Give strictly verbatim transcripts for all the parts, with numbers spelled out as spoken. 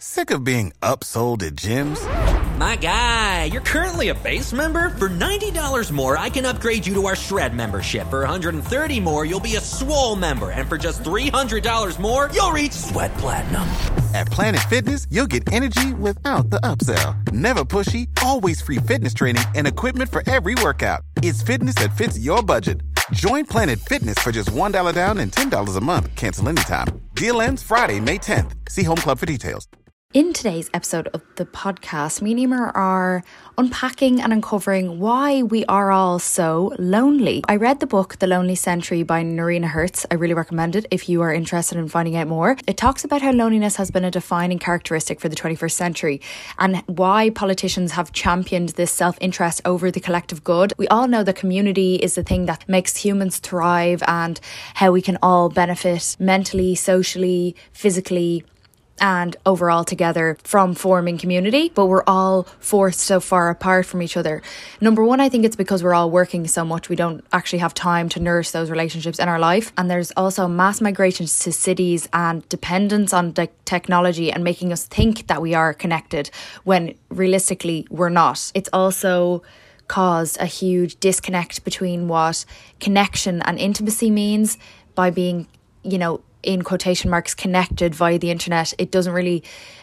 Sick of being upsold at gyms? My guy, you're currently a base member? For ninety dollars more, I can upgrade you to our Shred membership. For one hundred thirty dollars more, you'll be a Swole member. And for just three hundred dollars more, you'll reach Sweat Platinum. At Planet Fitness, you'll get energy without the upsell. Never pushy, always free fitness training and equipment for every workout. It's fitness that fits your budget. Join Planet Fitness for just one dollar down and ten dollars a month. Cancel anytime. Deal ends Friday, May tenth. See Home Club for details. In today's episode of the podcast, me and Emer are unpacking and uncovering why we are all so lonely. I read the book The Lonely Century by Norina Hertz. I really recommend it if you are interested in finding out more. It talks about how loneliness has been a defining characteristic for the twenty-first century and why politicians have championed this self-interest over the collective good. We all know that community is the thing that makes humans thrive and how we can all benefit mentally, socially, physically, and overall together from forming community, but we're all forced so far apart from each other. Number one, I think it's because we're all working so much we don't actually have time to nurse those relationships in our life. And there's also mass migration to cities and dependence on de- technology and making us think that we are connected when realistically we're not. It's also caused a huge disconnect between what connection and intimacy means by being, you know, in quotation marks, connected via the internet. It doesn't really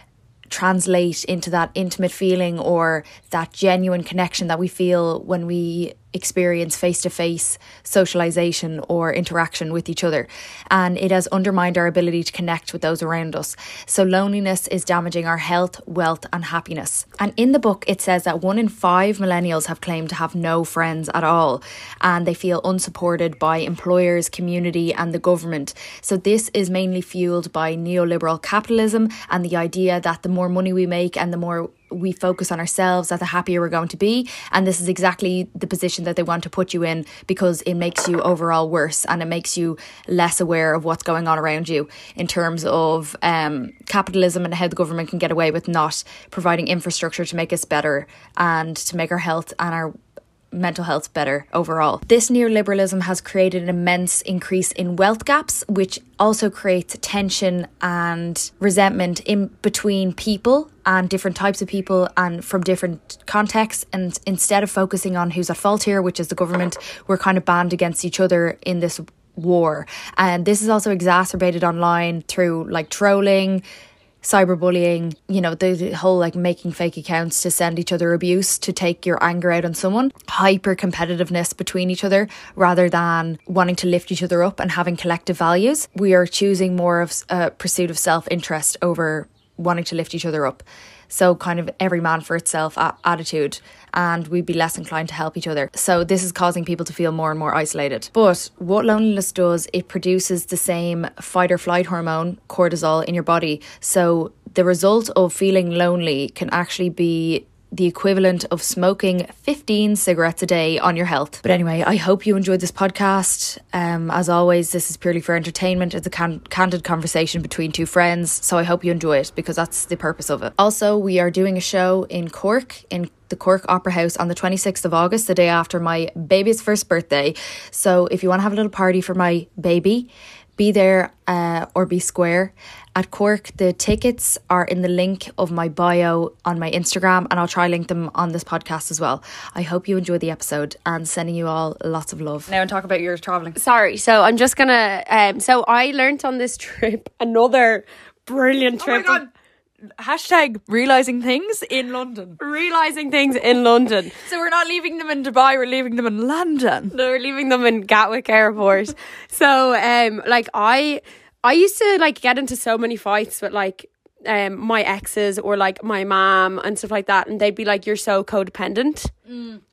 translate into that intimate feeling or that genuine connection that we feel when we experience face-to-face socialization or interaction with each other. And it has undermined our ability to connect with those around us. So loneliness is damaging our health, wealth and happiness. And in the book it says that one in five millennials have claimed to have no friends at all, and they feel unsupported by employers, community and the government. So this is mainly fueled by neoliberal capitalism and the idea that the more money we make and the more we focus on ourselves, that the happier we're going to be. And this is exactly the position that they want to put you in, because it makes you overall worse and it makes you less aware of what's going on around you in terms of um, capitalism and how the government can get away with not providing infrastructure to make us better and to make our health and our mental health better overall. This neoliberalism has created an immense increase in wealth gaps, which also creates tension and resentment in between people and different types of people and from different contexts. And instead of focusing on who's at fault here, which is the government, we're kind of banned against each other in this war. And this is also exacerbated online through like trolling, cyberbullying, you know, the, the whole like making fake accounts to send each other abuse to take your anger out on someone, hyper competitiveness between each other rather than wanting to lift each other up and having collective values. We are choosing more of a pursuit of self-interest over wanting to lift each other up. So kind of every man for itself a- attitude, and we'd be less inclined to help each other. So this is causing people to feel more and more isolated. But what loneliness does, it produces the same fight or flight hormone, cortisol, in your body. So the result of feeling lonely can actually be the equivalent of smoking fifteen cigarettes a day on your health. But anyway, I hope you enjoyed this podcast. Um, as always, this is purely for entertainment. It's a can- candid conversation between two friends. So I hope you enjoy it, because that's the purpose of it. Also, we are doing a show in Cork, in the Cork Opera House on the twenty-sixth of August, the day after my baby's first birthday. So if you want to have a little party for my baby, be there uh, or be square. At Cork, the tickets are in the link of my bio on my Instagram, and I'll try link them on this podcast as well. I hope you enjoy the episode, and sending you all lots of love. Now and talk about your travelling. Sorry, so I'm just gonna um so I learnt on this trip another brilliant trip. Oh my God. Hashtag realising things in London. Realising things in London. So we're not leaving them in Dubai, we're leaving them in London. No, we're leaving them in Gatwick Airport. So um like I I used to like get into so many fights with like um my exes or like my mom and stuff like that, and they'd be like, you're so codependent. Mm.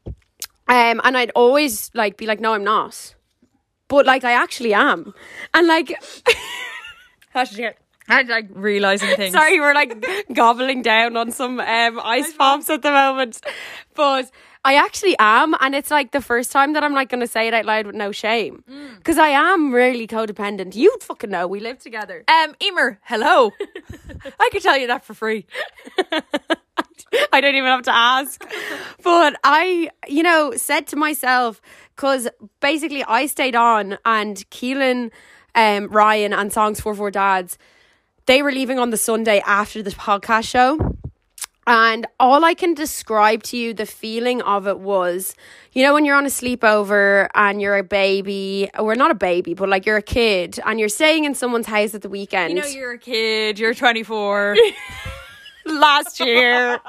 Um and I'd always like be like, no, I'm not. But like I actually am. And like Hashtag Hashtag realising things. Sorry, we're like gobbling down on some um, ice pops at the moment. But I actually am. And it's like the first time that I'm like going to say it out loud with no shame. Because mm. I am really codependent. You fucking know. We live together. Um, Emer, hello. I could tell you that for free. I don't even have to ask. But I, you know, said to myself, because basically I stayed on and Keelan, um, Ryan and Songs for Four Dads, they were leaving on the Sunday after the podcast show. And all I can describe to you, the feeling of it was, you know, when you're on a sleepover and you're a baby, or not a baby, but like you're a kid and you're staying in someone's house at the weekend. You know, you're a kid, you're twenty-four. Last year.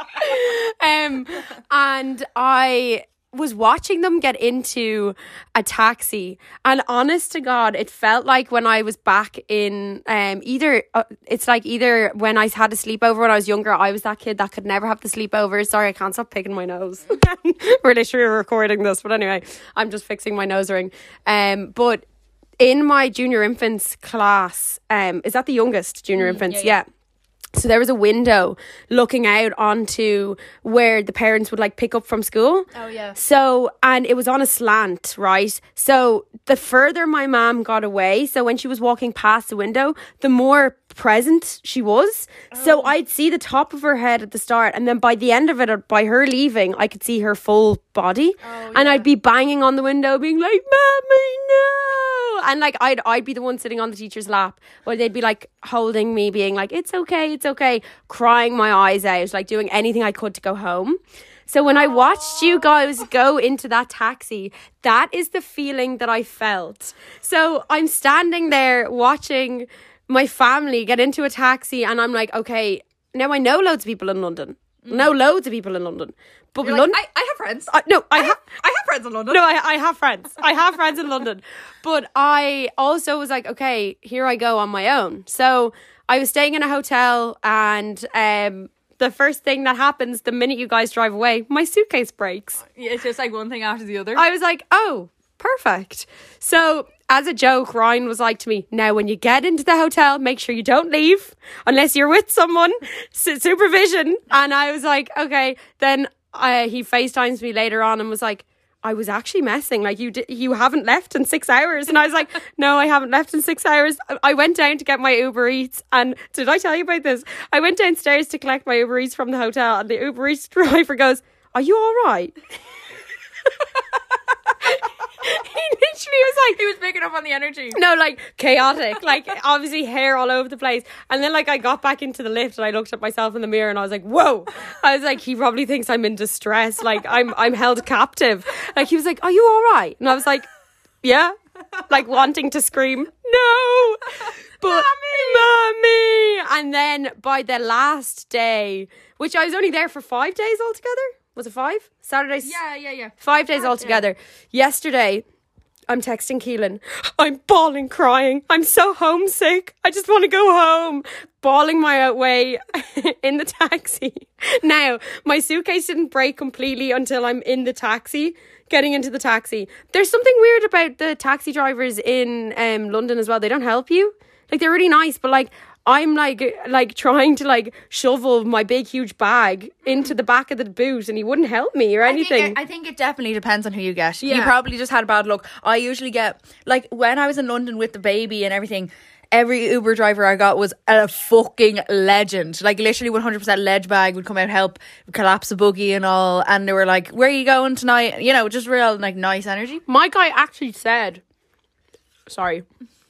um, and I was watching them get into a taxi, and honest to God, it felt like when I was back in um either uh, it's like either when I had a sleepover when I was younger, I was that kid that could never have the sleepover. Sorry, I can't stop picking my nose. We're literally recording this, but anyway, I'm just fixing my nose ring. Um, but in my junior infants class, um, is that the youngest junior mm, infants? Yeah. yeah. So there was a window looking out onto where the parents would like pick up from school. Oh, yeah. So, and it was on a slant, right? So the further my mom got away, so when she was walking past the window, the more present she was. Oh. So I'd see the top of her head at the start, and then by the end of it, by her leaving, I could see her full body. Oh, and yeah. I'd be banging on the window being like, Mommy, no! And like I'd I'd be the one sitting on the teacher's lap, or they'd be like holding me, being like, it's okay, it's okay, crying my eyes out, like doing anything I could to go home. So when I watched you guys go into that taxi, that is the feeling that I felt. So I'm standing there watching my family get into a taxi, and I'm like, okay, now I know loads of people in London. Mm. Know loads of people in London. But You're London, like, I, I have friends. Uh, no, I, I have I have friends in London. No, I, I have friends. I have friends in London. But I also was like, okay, here I go on my own. So I was staying in a hotel, and um, the first thing that happens the minute you guys drive away, my suitcase breaks. It's just like one thing after the other. I was like, oh, perfect. So as a joke, Ryan was like to me, now when you get into the hotel, make sure you don't leave unless you're with someone, su- supervision. And I was like, okay. Then uh, he FaceTimes me later on and was like, I was actually messing, like you di- you haven't left in six hours. And I was like, no, I haven't left in six hours. I went down to get my Uber Eats, and did I tell you about this? I went downstairs to collect my Uber Eats from the hotel, and the Uber Eats driver goes, are you all right? He literally was like, he was picking up on the energy. No, like chaotic, like obviously hair all over the place. And then like I got back into the lift and I looked at myself in the mirror and I was like, whoa. I was like, he probably thinks I'm in distress, like I'm I'm held captive. Like he was like, are you all right? And I was like, yeah, like wanting to scream, no, but mommy, mommy. And then by the last day, which I was only there for five days altogether. Was it five? Saturdays? Yeah, yeah, yeah. Five days five, altogether. Yeah. Yesterday, I'm texting Keelan. I'm bawling, crying. I'm so homesick. I just want to go home. Bawling my way in the taxi. Now, my suitcase didn't break completely until I'm in the taxi, getting into the taxi. There's something weird about the taxi drivers in um, London as well. They don't help you. Like, they're really nice, but like, I'm like like trying to like shovel my big huge bag into the back of the boot, and he wouldn't help me or anything. I think it, I think it definitely depends on who you get. Yeah. You probably just had bad luck. I usually get, like when I was in London with the baby and everything, every Uber driver I got was a fucking legend. Like literally one hundred percent ledge bag would come out, help collapse a buggy and all, and they were like, where are you going tonight? You know, just real like nice energy. My guy actually said, sorry,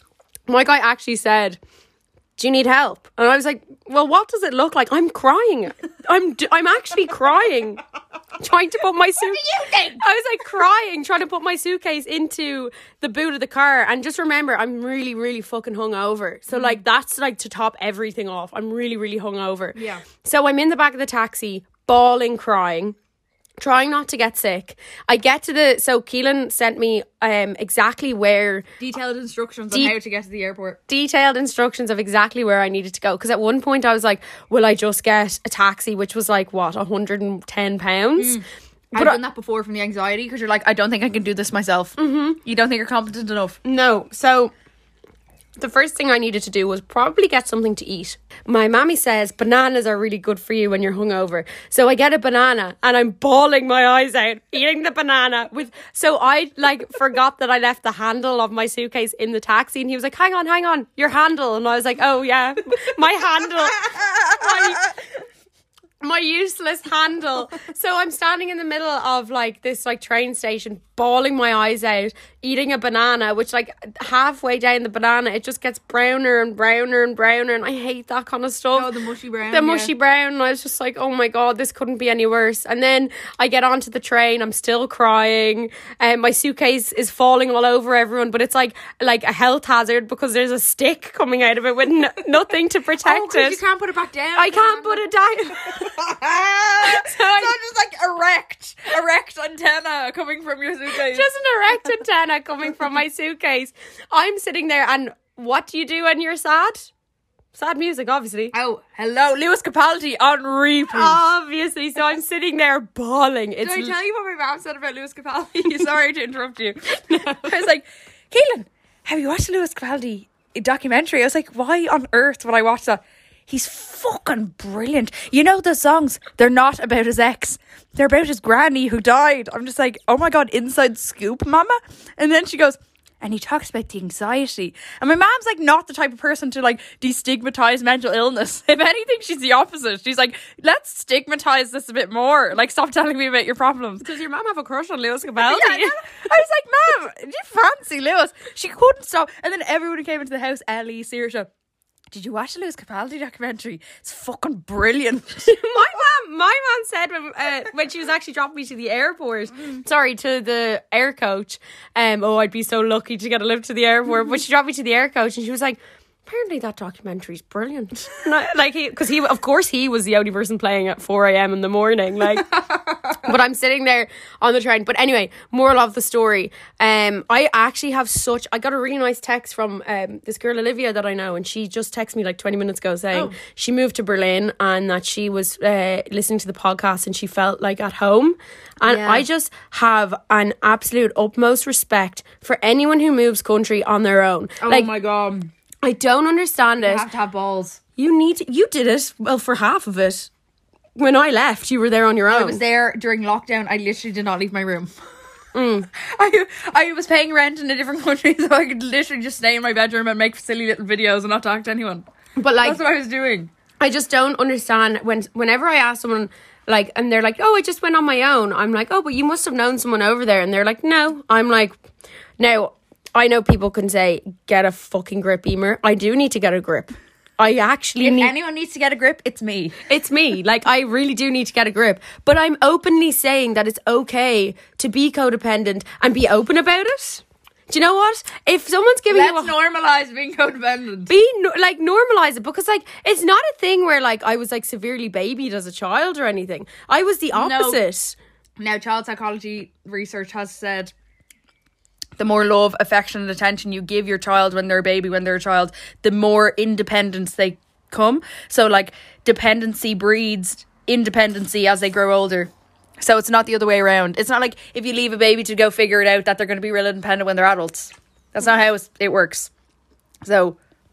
my guy actually said, do you need help? And I was like, well, what does it look like? I'm crying. I'm d- I'm actually crying. Trying to put my suitcase. What do you think? I was like crying, trying to put my suitcase into the boot of the car. And just remember, I'm really, really fucking hungover. So mm. like, that's like to top everything off. I'm really, really hungover. Yeah. So I'm in the back of the taxi, bawling, crying, trying not to get sick. I get to the, so Keelan sent me um exactly where, detailed instructions de- on how to get to the airport. Detailed instructions of exactly where I needed to go. Because at one point I was like, will I just get a taxi, which was like, what, one hundred ten pounds? Mm. I've done that before from the anxiety, because you're like, I don't think I can do this myself. Mm-hmm. You don't think you're competent enough. No. So the first thing I needed to do was probably get something to eat. My mammy says bananas are really good for you when you're hungover. So I get a banana and I'm bawling my eyes out eating the banana with. So I like forgot that I left the handle of my suitcase in the taxi, and he was like, hang on, hang on, your handle. And I was like, oh yeah, my handle. my, my useless handle. So I'm standing in the middle of like this like train station, bawling my eyes out, eating a banana, which like halfway down the banana, it just gets browner and browner and browner. And I hate that kind of stuff. Oh, the mushy brown. The mushy yeah. brown. And I was just like, oh my God, this couldn't be any worse. And then I get onto the train. I'm still crying. And my suitcase is falling all over everyone. But it's like like a health hazard because there's a stick coming out of it with n- nothing to protect Oh, 'cause it. you can't put it back down. I can't put it down. so, so just like erect, erect antenna coming from your suitcase. Just an erect antenna coming from my suitcase. I'm sitting there, and what do you do when you're sad? Sad music, obviously. Oh, hello, Lewis Capaldi on repeat. Obviously, so I'm sitting there bawling. It's Did I tell you what my mom said about Lewis Capaldi? Sorry to interrupt you. I was like, Keelan, have you watched the Lewis Capaldi documentary? I was like, why on earth would I watch that? He's fucking brilliant. You know the songs, they're not about his ex. They're about his granny who died. I'm just like, oh my God, inside scoop, mama. And then she goes, and he talks about the anxiety. And my mom's like not the type of person to like destigmatize mental illness. If anything, she's the opposite. She's like, let's stigmatize this a bit more. Like, stop telling me about your problems. Does your mum have a crush on Lewis Capaldi? Yeah, I was like, Mom, do you fancy Lewis? She couldn't stop. And then everyone who came into the house, Ellie, Saoirse, did you watch the Lewis Capaldi documentary? It's fucking brilliant. my mum, my mum said when, uh, when she was actually dropping me to the airport, sorry, to the air coach, um, oh, I'd be so lucky to get a lift to the airport, but she dropped me to the air coach and she was like, apparently that documentary's brilliant. And I, like, he, because he, of course, he was the only person playing at four a.m. in the morning. Like, but I'm sitting there on the train. But anyway, moral of the story. Um, I actually have such. I got a really nice text from um this girl Olivia that I know, and she just texted me like twenty minutes ago saying Oh. she moved to Berlin and that she was uh, listening to the podcast and she felt like at home. And Yeah. I just have an absolute utmost respect for anyone who moves country on their own. Oh like, my God. I don't understand You it. have to have balls. You need to, you did it, well, for half of it. When I left, you were there on your own. I was there during lockdown. I literally did not leave my room. I I was paying rent in a different country, so I could literally just stay in my bedroom and make silly little videos and not talk to anyone. But like, That's what I was doing. I just don't understand when whenever I ask someone like, and they're like, oh, I just went on my own. I'm like, oh, but you must have known someone over there. And they're like, no. I'm like, now, I know people can say, get a fucking grip, Emer. I do need to get a grip. I actually If need... anyone needs to get a grip, it's me. It's me. Like, I really do need to get a grip. But I'm openly saying that it's okay to be codependent and be open about it. Do you know what? If someone's giving Let's you a... normalise being codependent. be no, like normalize it, because like it's not a thing where like I was like severely babied as a child or anything. I was the opposite. Now, child psychology research has said the more love, affection and attention you give your child when they're a baby, when they're a child, the more independence they come. So like dependency breeds independency as they grow older. So it's not the other way around. It's not like if you leave a baby to go figure it out that they're going to be real independent when they're adults. That's not how it's, it works. So...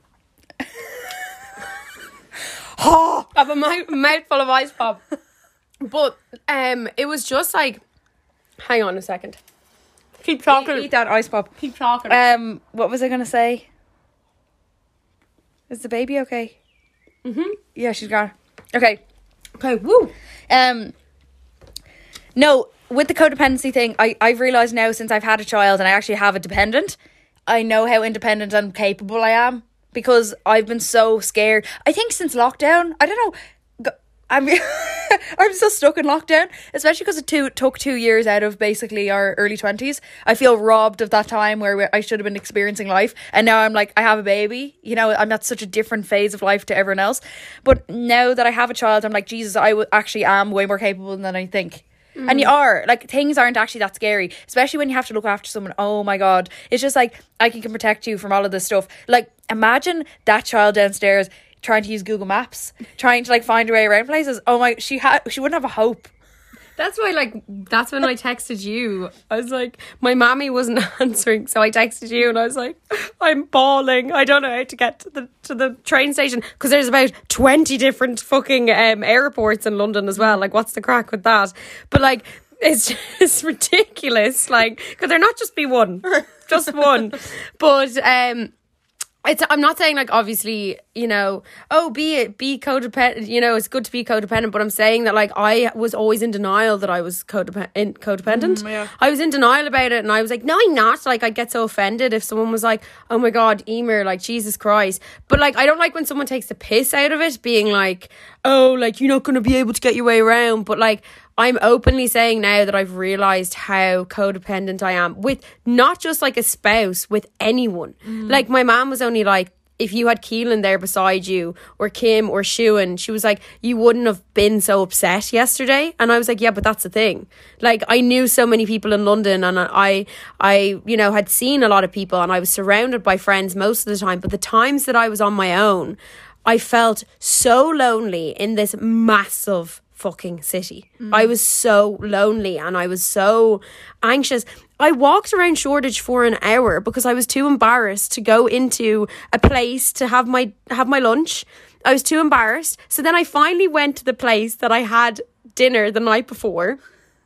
I have a mouth, mouthful of ice pop. But um, it was just like, hang on a second. Keep talking. Eat, eat that ice pop. Keep talking. Um, what was I going to say? Is the baby okay? mm-hmm. Yeah, she's gone. Okay. Okay, woo. Um, no, with the codependency thing, I, I've realised now since I've had a child and I actually have a dependent, I know how independent and capable I am because I've been so scared. I think since lockdown, I don't know, go- I'm I'm still stuck in lockdown, especially because it two, took two years out of basically our early twenties. I feel robbed of that time where we- I should have been experiencing life. And now I'm like, I have a baby. You know, I'm at such a different phase of life to everyone else. But now that I have a child, I'm like, Jesus, I w- actually am way more capable than I think. Mm. And you are. Like, things aren't actually that scary. Especially when you have to look after someone. Oh my God. It's just like, I can, can protect you from all of this stuff. Like, imagine that child downstairs trying to use Google Maps, trying to like find her way around places. Oh my, she had, she wouldn't have a hope. That's why, like, that's when I texted you. I was like, my mommy wasn't answering, so I texted you, and I was like, I'm bawling. I don't know how to get to the to the train station because there's about twenty different fucking um, airports in London as well. Like, what's the crack with that? But like, it's just ridiculous. Like, could there not just be one, just one? But um. It's, I'm not saying like obviously, you know, oh, be be codependent, you know, it's good to be codependent, but I'm saying that like I was always in denial that I was codep- in, codependent. Mm, yeah. I was in denial about it, and I was like, no, I'm not. Like, I get so offended if someone was like, oh my God, Emer, like, Jesus Christ. But like, I don't like when someone takes the piss out of it, being like, oh, like, you're not going to be able to get your way around. But like, I'm openly saying now that I've realised how codependent I am with not just like a spouse, with anyone. Mm. Like my mom was only like, if you had Keelan there beside you or Kim or Shuan, she was like, you wouldn't have been so upset yesterday. And I was like, yeah, but that's the thing. Like I knew so many people in London, and I, I, you know, had seen a lot of people, and I was surrounded by friends most of the time. But the times that I was on my own, I felt so lonely in this massive fucking city. Mm. I was so lonely and I was so anxious. I walked around Shoreditch for an hour because I was too embarrassed to go into a place to have my have my lunch. I was too embarrassed. So then I finally went to the place that I had dinner the night before.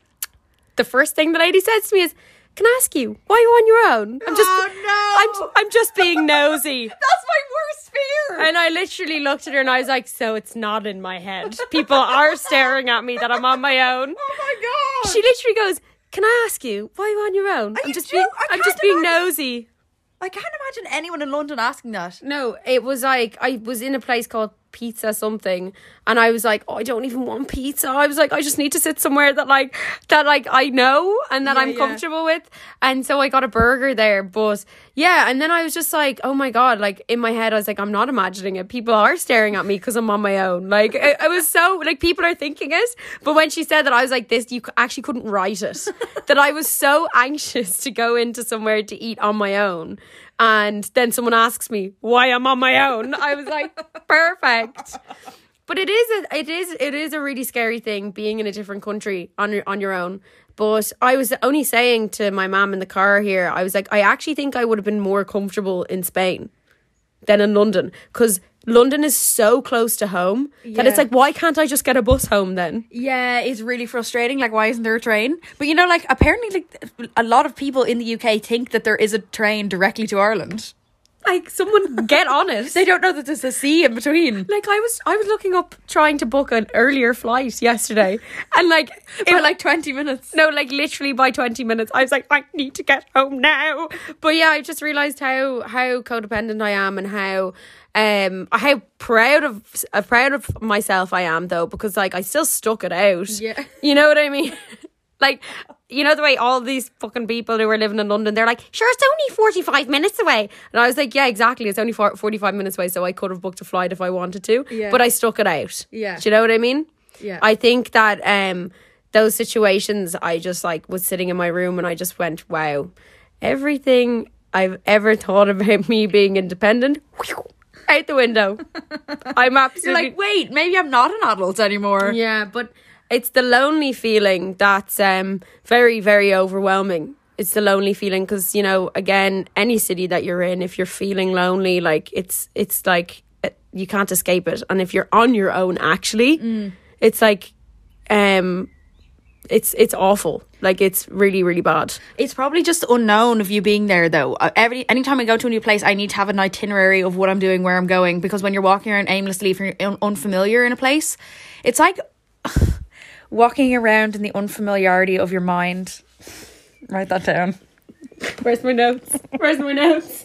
The first thing the lady says to me is, can I ask you, why are you on your own? I'm just, oh, no. I'm, I'm just being nosy. That's my worst fear. And I literally looked at her and I was like, so it's not in my head. People are staring at me that I'm on my own. Oh my God. She literally goes, can I ask you, why are you on your own? Are I'm you just jo- being, I I'm can't just being imagine. nosy. I can't imagine anyone in London asking that. No, it was like, I was in a place called Pizza something, and I was like, oh, I don't even want pizza. I was like, I just need to sit somewhere that like that like I know and that Yeah, I'm yeah. comfortable with. And so I got a burger there. But yeah, and then I was just like, oh my God, like in my head I was like, I'm not imagining it. People are staring at me because I'm on my own. Like I, I was so like, people are thinking it. But when she said that, I was like, this, you actually couldn't write it. That I was so anxious to go into somewhere to eat on my own. And then someone asks me why I'm on my own. I was like, perfect. But it is a, it is it is a really scary thing being in a different country on your on your own. But I was only saying to my mum in the car here, I was like, I actually think I would have been more comfortable in Spain than in London, because London is so close to home that it's Yeah. like, why can't I just get a bus home then? Yeah, it's really frustrating. Like, why isn't there a train? But you know, like, apparently, like, a lot of people in the U K think that there is a train directly to Ireland. Like, someone get on it. They don't know that there's a sea in between. Like I was, I was looking up trying to book an earlier flight yesterday, and like For it, like twenty minutes. no, like literally by twenty minutes, I was like, I need to get home now. But yeah, I just realised how how codependent I am, and how um how proud of uh, proud of myself I am, though, because like I still stuck it out. Yeah. You know what I mean? Like, you know the way all these fucking people who are living in London, they're like, sure, it's only forty-five minutes away. And I was like, yeah, exactly. It's only forty-five minutes away, so I could have booked a flight if I wanted to. Yeah. But I stuck it out. Yeah. Do you know what I mean? Yeah. I think that um, those situations, I just like was sitting in my room and I just went, wow, everything I've ever thought about me being independent, whew, out the window. I'm You're absolutely... like, wait, maybe I'm not an adult anymore. Yeah, but it's the lonely feeling that's um, very, very overwhelming. It's the lonely feeling because, you know, again, any city that you're in, if you're feeling lonely, like it's it's like uh, you can't escape it. And if you're on your own, actually, mm. it's like um, it's it's awful. Like, it's really, really bad. It's probably just unknown of you being there, though. Uh, Every anytime I go to a new place, I need to have an itinerary of what I'm doing, where I'm going, because when you're walking around aimlessly, if you're un- unfamiliar in a place, it's like walking around in the unfamiliarity of your mind. Write that down. Where's my notes? Where's my notes?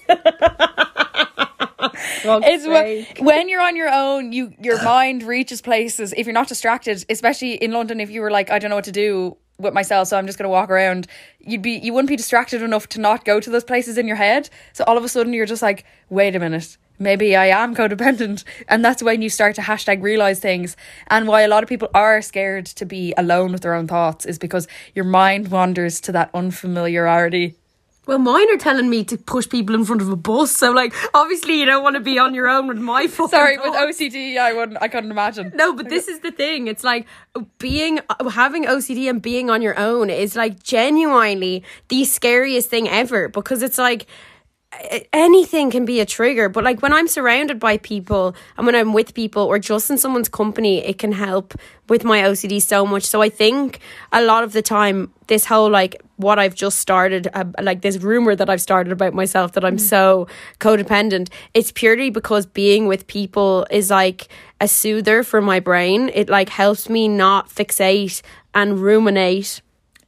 It's when, when you're on your own, you your mind reaches places. If you're not distracted, especially in London, if you were like, I don't know what to do with myself, so I'm just going to walk around, you'd be you wouldn't be distracted enough to not go to those places in your head. So all of a sudden you're just like, wait a minute, maybe I am codependent. And that's when you start to hashtag realize things. And why a lot of people are scared to be alone with their own thoughts is because your mind wanders to that unfamiliarity. Well, mine are telling me to push people in front of a bus. So, like, obviously you don't want to be on your own with my fucking Sorry, with thoughts. O C D, I wouldn't. I couldn't imagine. No, but this is the thing. It's like being, having O C D and being on your own is like genuinely the scariest thing ever, because it's like anything can be a trigger. But like when I'm surrounded by people and when I'm with people or just in someone's company, it can help with my O C D so much. So I think a lot of the time, this whole like what I've just started, uh, like this rumor that I've started about myself that I'm mm. so codependent, it's purely because being with people is like a soother for my brain. It like helps me not fixate and ruminate.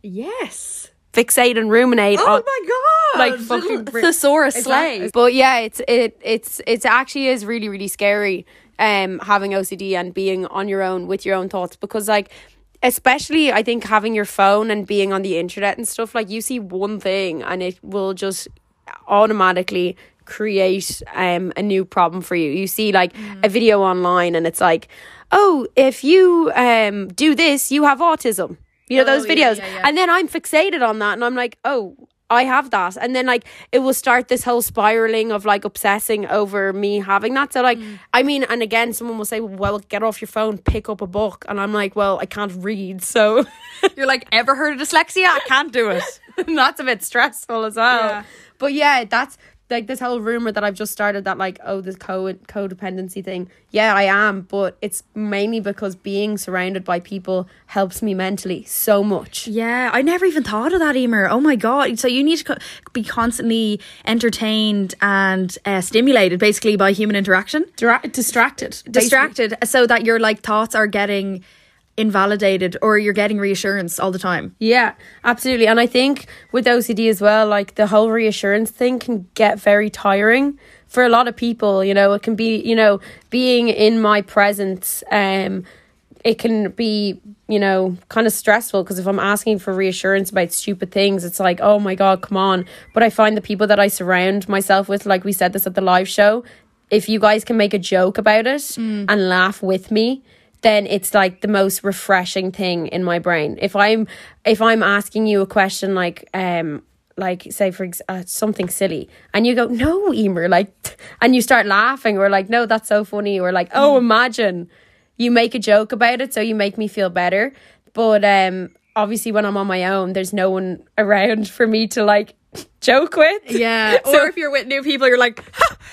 Yes. Fixate and ruminate. Oh on, my god! Like fucking thesaurus slay. Exactly. But yeah, it's it it's it's actually is really really scary. Um, having O C D and being on your own with your own thoughts, because like, especially I think having your phone and being on the internet and stuff, like you see one thing and it will just automatically create um a new problem for you. You see like mm. a video online and it's like, oh, if you um do this, you have autism. You know, oh, those videos. Yeah, yeah, yeah. And then I'm fixated on that and I'm like, oh, I have that. And then like it will start this whole spiraling of like obsessing over me having that. So like, mm. I mean, and again, someone will say, well, get off your phone, pick up a book. And I'm like, well, I can't read. So you're like, ever heard of dyslexia? I can't do it. And that's a bit stressful as well. Yeah. But yeah, that's like this whole rumor that I've just started that like, oh, this co- codependency thing. Yeah, I am. But it's mainly because being surrounded by people helps me mentally so much. Yeah, I never even thought of that, Emer. Oh my God. So you need to co- be constantly entertained and uh, stimulated basically by human interaction. Dra- distracted. Distracted. Basically. So that your like thoughts are getting invalidated or you're getting reassurance all the time. Yeah, absolutely. And I think with O C D as well, like the whole reassurance thing can get very tiring for a lot of people. You know, it can be, you know, being in my presence, um it can be, you know, kind of stressful, because if I'm asking for reassurance about stupid things, it's like, oh my God, come on. But I find the people that I surround myself with, like we said this at the live show, if you guys can make a joke about it mm. and laugh with me, then it's like the most refreshing thing in my brain. If I'm if I'm asking you a question like um like say for ex- uh, something silly and you go, no, Emer, like, and you start laughing, or like, no, that's so funny, or like, oh, imagine, you make a joke about it, so you make me feel better. But um obviously when I'm on my own, there's no one around for me to like joke with. Yeah. So, or if you're with new people, you're like,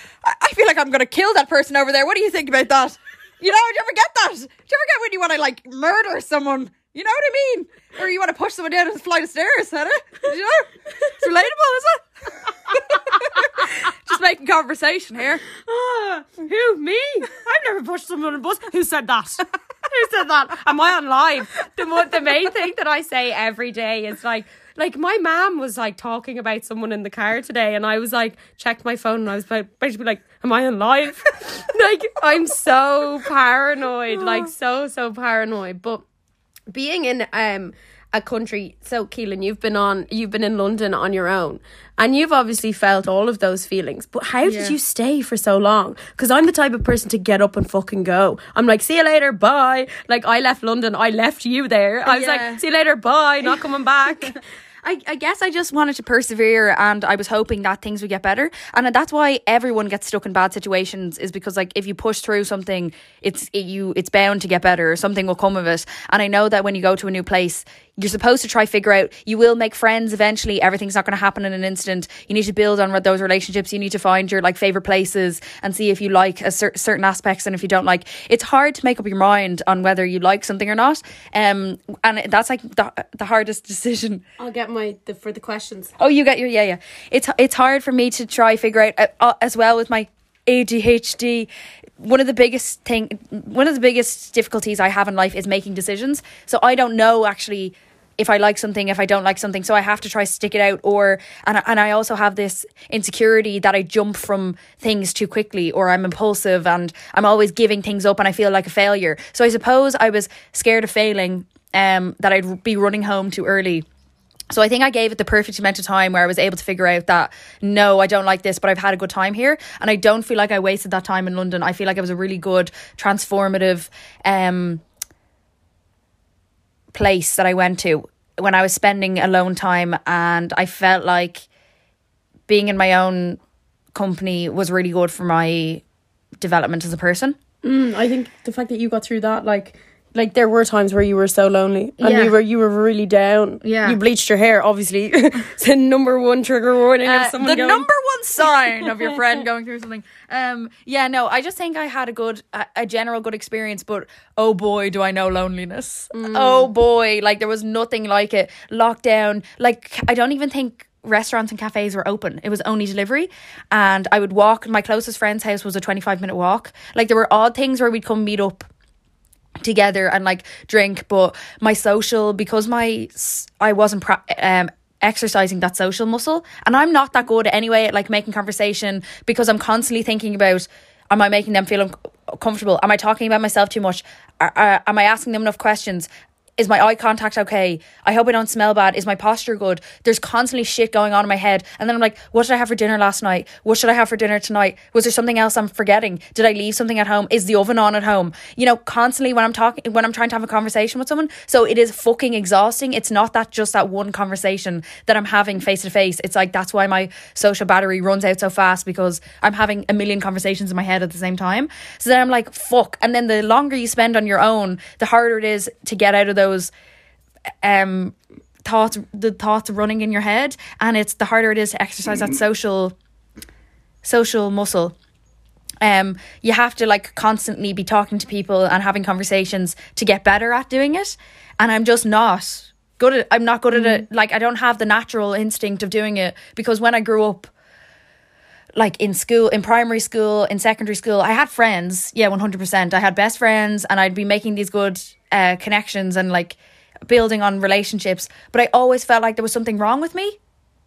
I feel like I'm gonna kill that person over there. What do you think about that? You know, do you ever get that? Do you ever get when you want to, like, murder someone? You know what I mean? Or you want to push someone down a flight of stairs, Hannah? You know? It's relatable, is it? Just making conversation here. Uh, who, me? I've never pushed someone on a bus. Who said that? Who said that? Am I on live? The, the main thing that I say every day is, like, Like my mom was like talking about someone in the car today, and I was like, checked my phone, and I was basically like, am I on live? Like, I'm so paranoid, like so, so paranoid. But being in um a country, so Keelan, you've been on, you've been in London on your own, and you've obviously felt all of those feelings. But how did yeah. you stay for so long? Because I'm the type of person to get up and fucking go. I'm like, see you later, bye. Like I left London, I left you there. I was yeah. like, see you later, bye, not coming back. I, I guess I just wanted to persevere, and I was hoping that things would get better. And that's why everyone gets stuck in bad situations, is because like if you push through something, it's it, you it's bound to get better. Something will come of it. And I know that when you go to a new place, you're supposed to try figure out, you will make friends eventually. Everything's not going to happen in an instant. You need to build on those relationships. You need to find your like favorite places and see if you like a cer- certain aspects, and if you don't like, it's hard to make up your mind on whether you like something or not. Um, and that's like the, the hardest decision. I'll get my the, for the questions. Oh, you get your yeah yeah. It's it's hard for me to try figure out uh, uh, as well with my A D H D. One of the biggest thing, one of the biggest difficulties I have in life is making decisions. So I don't know actually if I like something, if I don't like something. So I have to try stick it out. Or and and I also have this insecurity that I jump from things too quickly, or I'm impulsive and I'm always giving things up and I feel like a failure. So I suppose I was scared of failing, um, that I'd be running home too early. So I think I gave it the perfect amount of time where I was able to figure out that, no, I don't like this, but I've had a good time here. And I don't feel like I wasted that time in London. I feel like it was a really good, transformative um, place that I went to when I was spending alone time. And I felt like being in my own company was really good for my development as a person. Mm, I think the fact that you got through that, like, like there were times where you were so lonely and Yeah. you were you were really down. Yeah. You bleached your hair, obviously. It's the number one trigger warning Uh, of someone the going, number one sign of your friend going through something. Um, yeah, no, I just think I had a good, a, a general good experience, but oh boy, do I know loneliness. Oh boy, like there was nothing like it. Lockdown, like I don't even think restaurants and cafes were open. It was only delivery, and I would walk. My closest friend's house was a twenty-five minute walk. Like there were odd things where we'd come meet up together and like drink, but my social, because my I wasn't pra- um exercising that social muscle, and I'm not that good anyway at like making conversation, because I'm constantly thinking about, am I making them feel uncomfortable? Am I talking about myself too much? Are, are, am I asking them enough questions? Is my eye contact okay? I hope I don't smell bad. Is my posture good? There's constantly shit going on in my head. And then I'm like, what did I have for dinner last night? What should I have for dinner tonight? Was there something else I'm forgetting? Did I leave something at home? Is the oven on at home? You know, constantly when I'm talking, when I'm trying to have a conversation with someone. So it is fucking exhausting. It's not that just that one conversation that I'm having face to face. It's like, that's why my social battery runs out so fast, because I'm having a million conversations in my head at the same time. So then I'm like, fuck. And then the longer you spend on your own, the harder it is to get out of those those um thoughts the thoughts running in your head, and it's the harder it is to exercise that social social muscle. Um you have to like constantly be talking to people and having conversations to get better at doing it, and I'm just not good at I'm not good at it. Like I don't have the natural instinct of doing it, because when I grew up, like in school, in primary school, in secondary school, I had friends. Yeah, one hundred percent. I had best friends, and I'd be making these good uh, connections and like building on relationships. But I always felt like there was something wrong with me.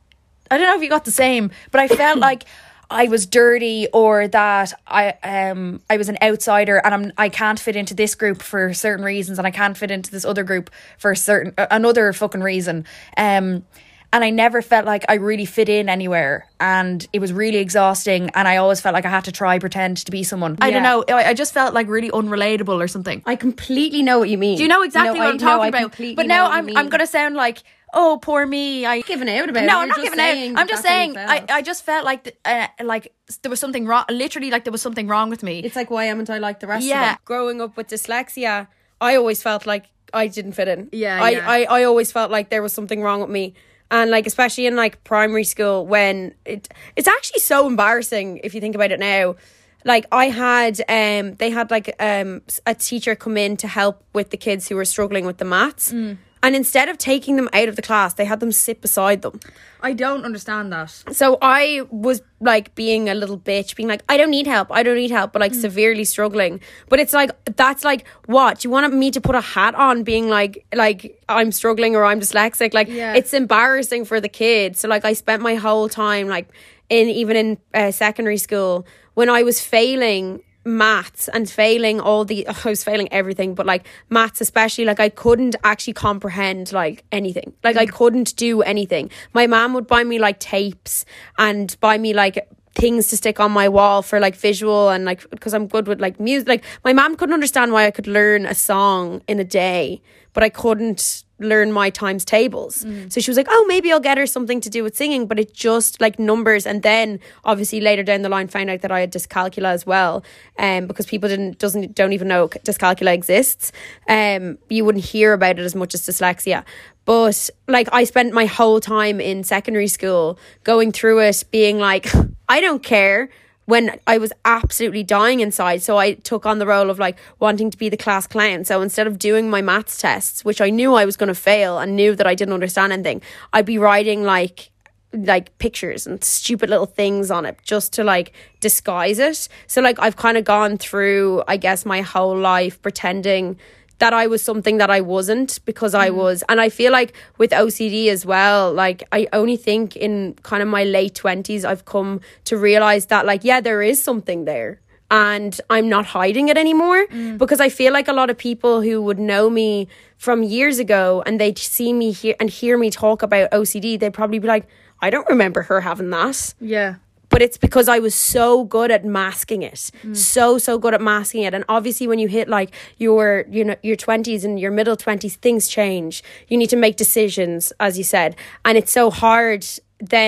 I don't know if you got the same, but I felt like I was dirty, or that I um I was an outsider, and I'm I can't fit into this group for certain reasons, and I can't fit into this other group for certain uh, another fucking reason. Um. And I never felt like I really fit in anywhere, and it was really exhausting, and I always felt like I had to try pretend to be someone. I don't know, I, I just felt like really unrelatable or something. I completely know what you mean. Do you know exactly No, what I- I'm no, talking I about? completely But know now what you I'm mean. I'm gonna sound like, oh, poor me. I giving out about it. No, You're I'm not just giving saying out. I'm that just that's how you saying I, felt. I just felt like th- uh, like there was something wrong. Literally, like there was something wrong with me. It's like, why haven't I like the rest Yeah. of them? Growing up with dyslexia, I always felt like I didn't fit in. Yeah, I, yeah. I, I always felt like there was something wrong with me. And like, especially in like primary school, when it it's actually so embarrassing if you think about it now. Like I had, um, they had like um a teacher come in to help with the kids who were struggling with the maths. Mm. And instead of taking them out of the class, they had them sit beside them. I don't understand that. So I was like being a little bitch, being like, I don't need help, I don't need help, but like Mm. severely struggling. But it's like, that's like, what? Do you want me to put a hat on being like, like I'm struggling or I'm dyslexic? Like, Yeah. it's embarrassing for the kids. So like I spent my whole time like in, even in uh, secondary school, when I was failing maths and failing all the I was failing everything, but like maths especially, like I couldn't actually comprehend like anything. Like I couldn't do anything. My mom would buy me like tapes and buy me like things to stick on my wall for like visual, and like because I'm good with like music. Like my mom couldn't understand why I could learn a song in a day, but I couldn't learn my times tables. So she was like, oh, maybe I'll get her something to do with singing, but it just like numbers. And then obviously later down the line found out that I had dyscalculia as well, um because people didn't doesn't don't even know dyscalculia exists. Um you wouldn't hear about it as much as dyslexia. But like I spent my whole time in secondary school going through it being like, I don't care, when I was absolutely dying inside. So I took on the role of like wanting to be the class clown. So instead of doing my maths tests, which I knew I was going to fail and knew that I didn't understand anything, I'd be writing like like pictures and stupid little things on it just to like disguise it. So like I've kind of gone through, I guess, my whole life pretending that I was something that I wasn't, because I was. And I feel like with O C D as well, like I only think in kind of my late twenties I've come to realise that like, yeah, there is something there and I'm not hiding it anymore. Mm. Because I feel like a lot of people who would know me from years ago and they'd see me here and hear me talk about O C D, they'd probably be like, I don't remember her having that. Yeah. But it's because I was so good at masking it. Mm. So, so good at masking it. And obviously when you hit like your, you know, your twenties and your middle twenties, things change. You need to make decisions, as you said. And it's so hard then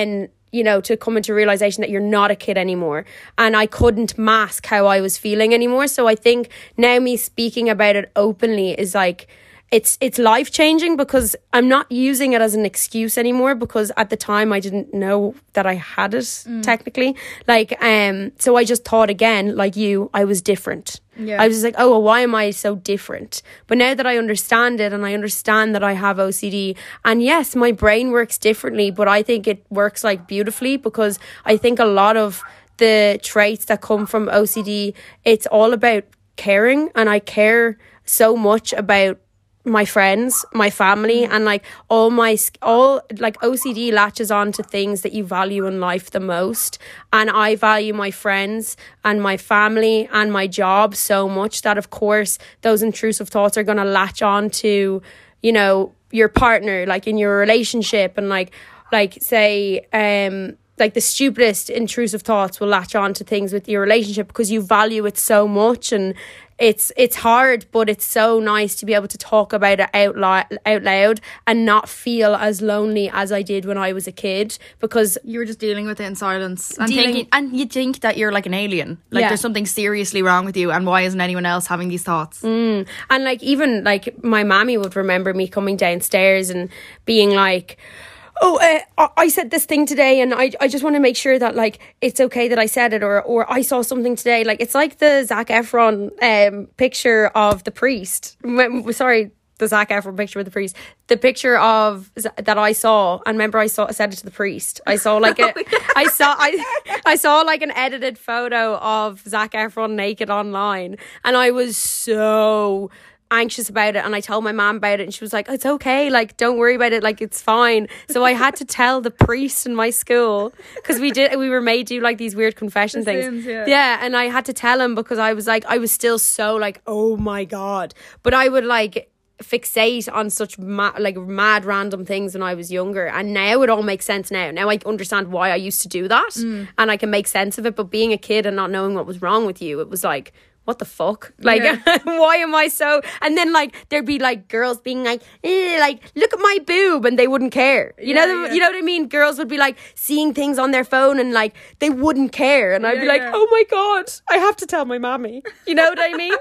you know, to come into realization that you're not a kid anymore. And I couldn't mask how I was feeling anymore. So I think now me speaking about it openly is like, it's it's life changing, because I'm not using it as an excuse anymore, because at the time I didn't know that I had it mm. technically. Like, um, so I just thought again, like you, I was different. Yeah. I was just like, oh, well, why am I so different? But now that I understand it, and I understand that I have O C D, and yes, my brain works differently, but I think it works like beautifully, because I think a lot of the traits that come from O C D, it's all about caring, and I care so much about my friends, my family, and like all my all like O C D latches on to things that you value in life the most, and I value my friends and my family and my job so much that of course those intrusive thoughts are going to latch on to, you know, your partner, like in your relationship, and like like say um like the stupidest intrusive thoughts will latch on to things with your relationship, because you value it so much. And it's it's hard, but it's so nice to be able to talk about it out loud, out loud and not feel as lonely as I did when I was a kid, because you were just dealing with it in silence and dealing, thinking, and you think that you're like an alien, like yeah. there's something seriously wrong with you, and why isn't anyone else having these thoughts? Mm. And like even like my mammy would remember me coming downstairs and being like, oh, uh, I said this thing today, and I I just want to make sure that like it's okay that I said it, or or I saw something today. Like it's like the Zac Efron um picture of the priest. Sorry, the Zac Efron picture with the priest. The picture of that I saw, and remember I saw I said it to the priest. I saw like a, oh, yeah. I saw I I saw like an edited photo of Zac Efron naked online, and I was so anxious about it, and I told my mom about it, and she was like, it's okay, like don't worry about it, like it's fine. So I had to tell the priest in my school, because we did we were made do like these weird confession the things sins, yeah. yeah and I had to tell him, because I was like I was still so like, oh my god, but I would like fixate on such ma- like mad random things when I was younger, and now it all makes sense. Now now I understand why I used to do that, mm. and I can make sense of it. But being a kid and not knowing what was wrong with you, it was like, what the fuck? Like, yeah. Why am I so... And then, like, there'd be, like, girls being like, eh, like, look at my boob, and they wouldn't care. You yeah, know the, yeah. You know what I mean? Girls would be, like, seeing things on their phone, and, like, they wouldn't care. And I'd yeah, be like, yeah. oh, my God, I have to tell my mommy. You know what I mean?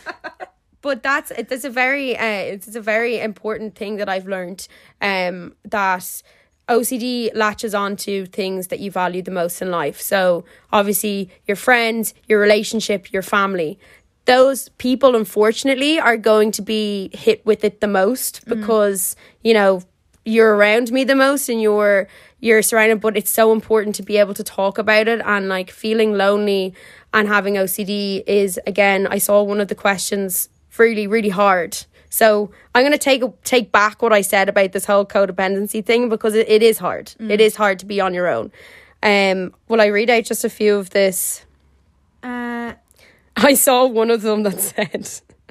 But that's... It's a very... Uh, it's a very important thing that I've learned, um, that... O C D latches onto things that you value the most in life. So obviously your friends, your relationship, your family. Those people, unfortunately, are going to be hit with it the most, because, mm. you know, you're around me the most, and you're you're surrounded. But it's so important to be able to talk about it, and like feeling lonely and having O C D is, again, I saw one of the questions really, really hard. So I'm going to take take back what I said about this whole codependency thing, because it, it is hard. Mm. It is hard to be on your own. Um, will I read out just a few of this? Uh, I saw one of them that said,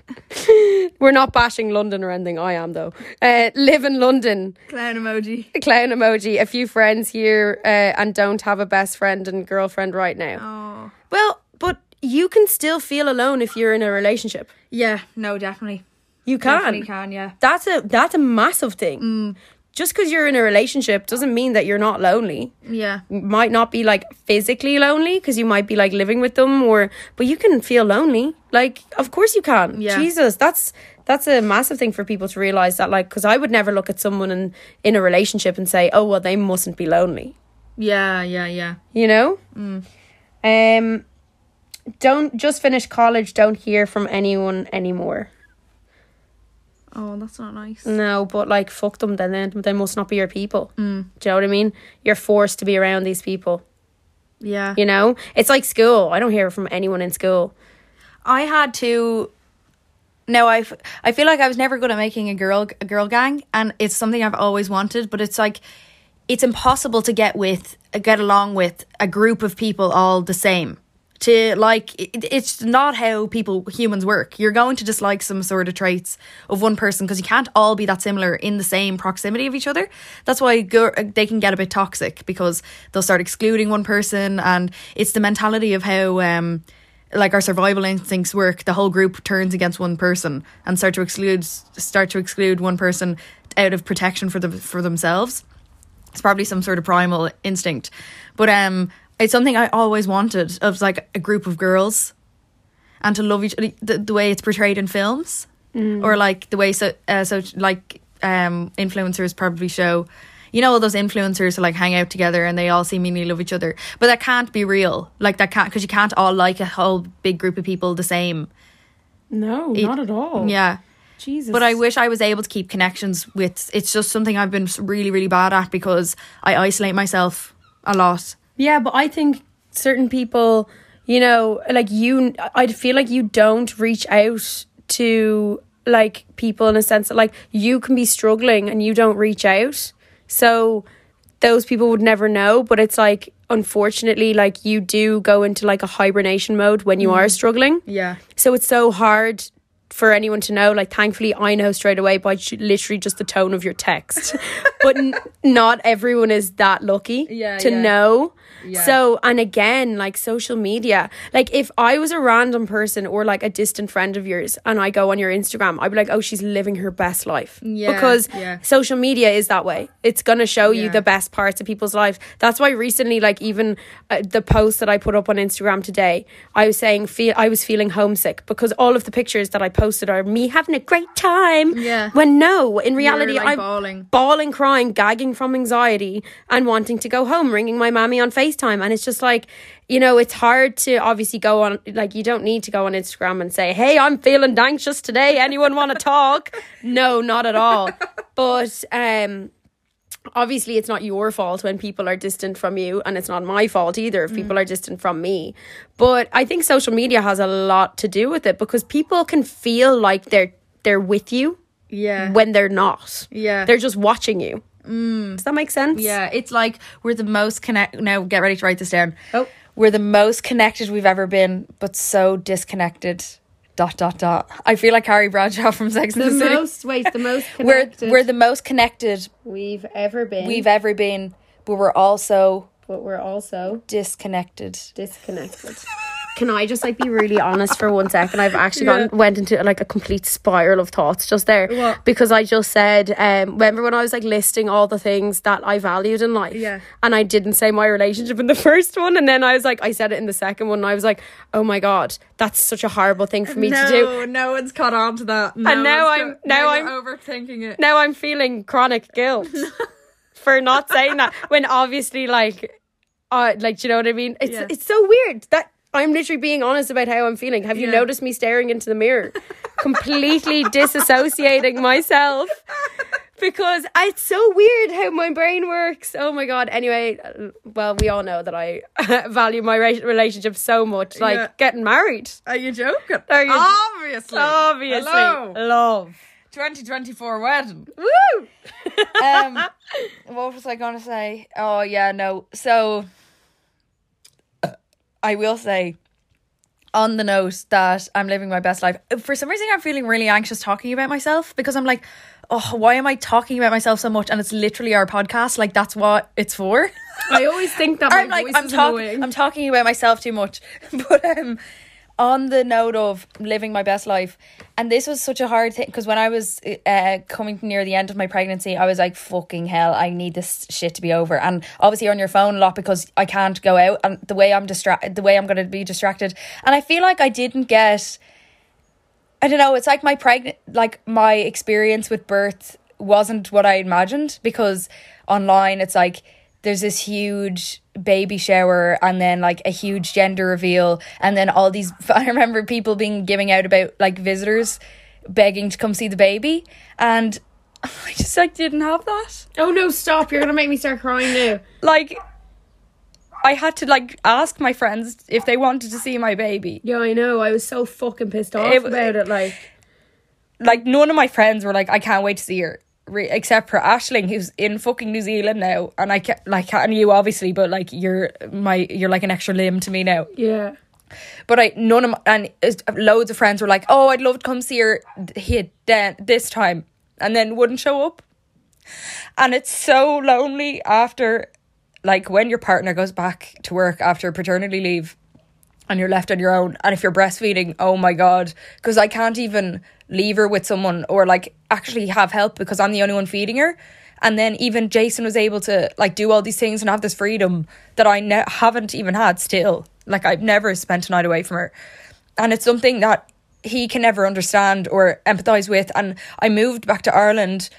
we're not bashing London or anything. I am, though. Uh, live in London. Clown emoji. Clown emoji. A few friends here uh, and don't have a best friend and girlfriend right now. Oh. Well, but you can still feel alone if you're in a relationship. Yeah, no, definitely. You can. Definitely can, yeah. That's a that's a massive thing. Mm. Just because you're in a relationship doesn't mean that you're not lonely. Yeah. You might not be like physically lonely, because you might be like living with them, or but you can feel lonely. Like, of course you can. Yeah. Jesus, that's that's a massive thing for people to realise, that like, because I would never look at someone in, in a relationship and say, oh, well, they mustn't be lonely. Yeah, yeah, yeah. You know? Mm. Um, don't just finish college, don't hear from anyone anymore. Oh, that's not nice. No, but like, fuck them, then they, they must not be your people. Mm. Do you know what I mean? You're forced to be around these people. Yeah. You know? It's like school. I don't hear from anyone in school. I had to... No, I I feel like I was never good at making a girl a girl gang, and it's something I've always wanted, but it's like, it's impossible to get with, get along with a group of people all the same. To like, it, it's not how people, humans work. You're going to dislike some sort of traits of one person, because you can't all be that similar in the same proximity of each other. That's why go, they can get a bit toxic, because they'll start excluding one person, and it's the mentality of how um like our survival instincts work. The whole group turns against one person and start to exclude start to exclude one person out of protection for the for themselves. It's probably some sort of primal instinct. But um, it's something I always wanted, of like a group of girls and to love each other, the, the way it's portrayed in films. Mm. Or like the way so, uh, so like um, influencers probably show, you know, all those influencers who like hang out together and they all seemingly love each other. But that can't be real. Like that can't, because you can't all like a whole big group of people the same. No, It- not at all. Yeah. Jesus. But I wish I was able to keep connections with, it's just something I've been really, really bad at because I isolate myself a lot. Yeah, but I think certain people, you know, like you, I feel like you don't reach out to like people in a sense that like you can be struggling and you don't reach out. So those people would never know. But it's like, unfortunately, like you do go into like a hibernation mode when you mm. are struggling. Yeah. So it's so hard for anyone to know. Like, thankfully I know straight away by literally just the tone of your text. But n- not everyone is that lucky Yeah, to yeah. know. Yeah. So, and again, like social media, like if I was a random person or like a distant friend of yours and I go on your Instagram, I'd be like, oh, she's living her best life. Yeah, Because yeah. social media is that way. It's going to show you Yeah. the best parts of people's lives. That's why recently, like even uh, the post that I put up on Instagram today, I was saying feel I was feeling homesick because all of the pictures that I posted are me having a great time. Yeah. When no, in reality, like, I'm bawling. bawling, crying, gagging from anxiety and wanting to go home, ringing my mammy on FaceTime. And it's just like, you know, it's hard to obviously go on, like you don't need to go on Instagram and say, hey, I'm feeling anxious today. Anyone want to talk? No, not at all. But um, obviously it's not your fault when people are distant from you, and it's not my fault either if people are distant from me. But I think social media has a lot to do with it because people can feel like they're they're with you Yeah. when they're not. Yeah. They're just watching you. Mm. Does that make sense? Yeah, it's like we're the most connect. Now, get ready to write this down. Oh. We're the most connected we've ever been, but so disconnected. Dot dot dot. I feel like Carrie Bradshaw from Sex and The the City. most, wait, the most we're connected we're the most connected we've ever been. we've ever been, but we're also but we're also disconnected. disconnected. Can I just like be really honest for one second? I've actually gone went into like a complete spiral of thoughts just there. What? Because I just said, um, remember when I was like listing all the things that I valued in life? Yeah. And I didn't say my relationship in the first one, and then I was like, I said it in the second one, and I was like, oh my god, that's such a horrible thing for me to do. no one's caught on to that. No And now one's I'm- got- now you're I'm- overthinking it. Now I'm feeling chronic guilt for not saying that when obviously like, uh, like do you know what I mean? It's Yeah. it's so weird that I'm literally being honest about how I'm feeling. Have you Yeah. noticed me staring into the mirror, completely disassociating myself? Because it's so weird how my brain works. Oh my god. Anyway, uh, well, we all know that I value my ra- relationship so much. Like Yeah. getting married. Are you joking? Are you- Obviously. Obviously, Hello. love. twenty twenty-four wedding. Woo! um, what was I going to say? Oh, yeah, no. So, I will say, on the note that I'm living my best life, for some reason I'm feeling really anxious talking about myself because I'm like, oh, why am I talking about myself so much? And it's literally our podcast. Like, that's what it's for. I always think that my I'm like, voice I'm is talking, annoying. I'm talking about myself too much. But um, on the note of living my best life, and this was such a hard thing because when I was uh, coming near the end of my pregnancy, I was like, fucking hell, I need this shit to be over. And obviously on your phone a lot because I can't go out, and the way I'm distracted, the way I'm going to be distracted. And I feel like I didn't get, I don't know, it's like my pregnant, like my experience with birth wasn't what I imagined, because online it's like there's this huge baby shower and then like a huge gender reveal, and then all these, I remember people being giving out about like visitors begging to come see the baby, and I just like didn't have that. Oh no, stop. You're going to make me start crying now. Like I had to like ask my friends if they wanted to see my baby. Yeah, I know. I was so fucking pissed off It- about it. Like, Like none of my friends were like, I can't wait to see her, Re- except for Aisling, who's in fucking New Zealand now, and I can't, like, and you obviously, but like you're my you're like an extra limb to me now. yeah. But I none of my, and it's- loads of friends were like, oh, I'd love to come see her hit then this time, and then wouldn't show up. And it's so lonely after, like, when your partner goes back to work after paternity leave and you're left on your own, and if you're breastfeeding, oh my god, because I can't even leave her with someone or like actually have help because I'm the only one feeding her. And then even Jason was able to like do all these things and have this freedom that I ne- haven't even had still. Like I've never spent a night away from her. And it's something that he can never understand or empathise with. And I moved back to Ireland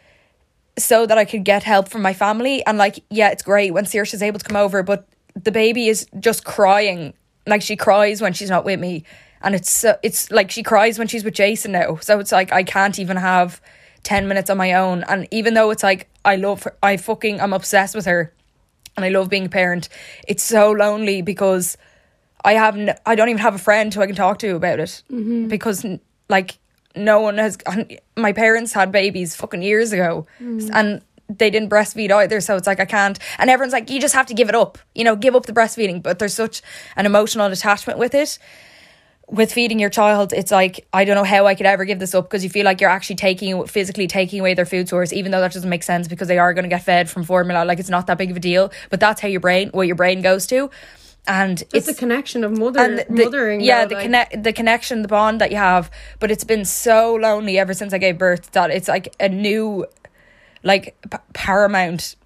so that I could get help from my family. And like, yeah, it's great when Saoirse's able to come over, but the baby is just crying. Like she cries when she's not with me. And it's uh, it's like she cries when she's with Jason now. So it's like I can't even have ten minutes on my own. And even though it's like I love her, I fucking I'm obsessed with her and I love being a parent, it's so lonely because I have n- I don't even have a friend who I can talk to about it. Mm-hmm. Because like no one has, my parents had babies fucking years ago. Mm. And they didn't breastfeed either, so it's like I can't. And everyone's like, you just have to give it up, you know, give up the breastfeeding. But there's such an emotional attachment with it. With feeding your child, it's like, I don't know how I could ever give this up, because you feel like you're actually taking, physically taking away their food source, even though that doesn't make sense because they are going to get fed from formula. Like, it's not that big of a deal, but that's how your brain, what your brain goes to. And it's, it's the connection of mother, and the, mothering. Yeah, though, the like. connect, the connection, the bond that you have. But it's been so lonely ever since I gave birth that it's like a new, like p- paramount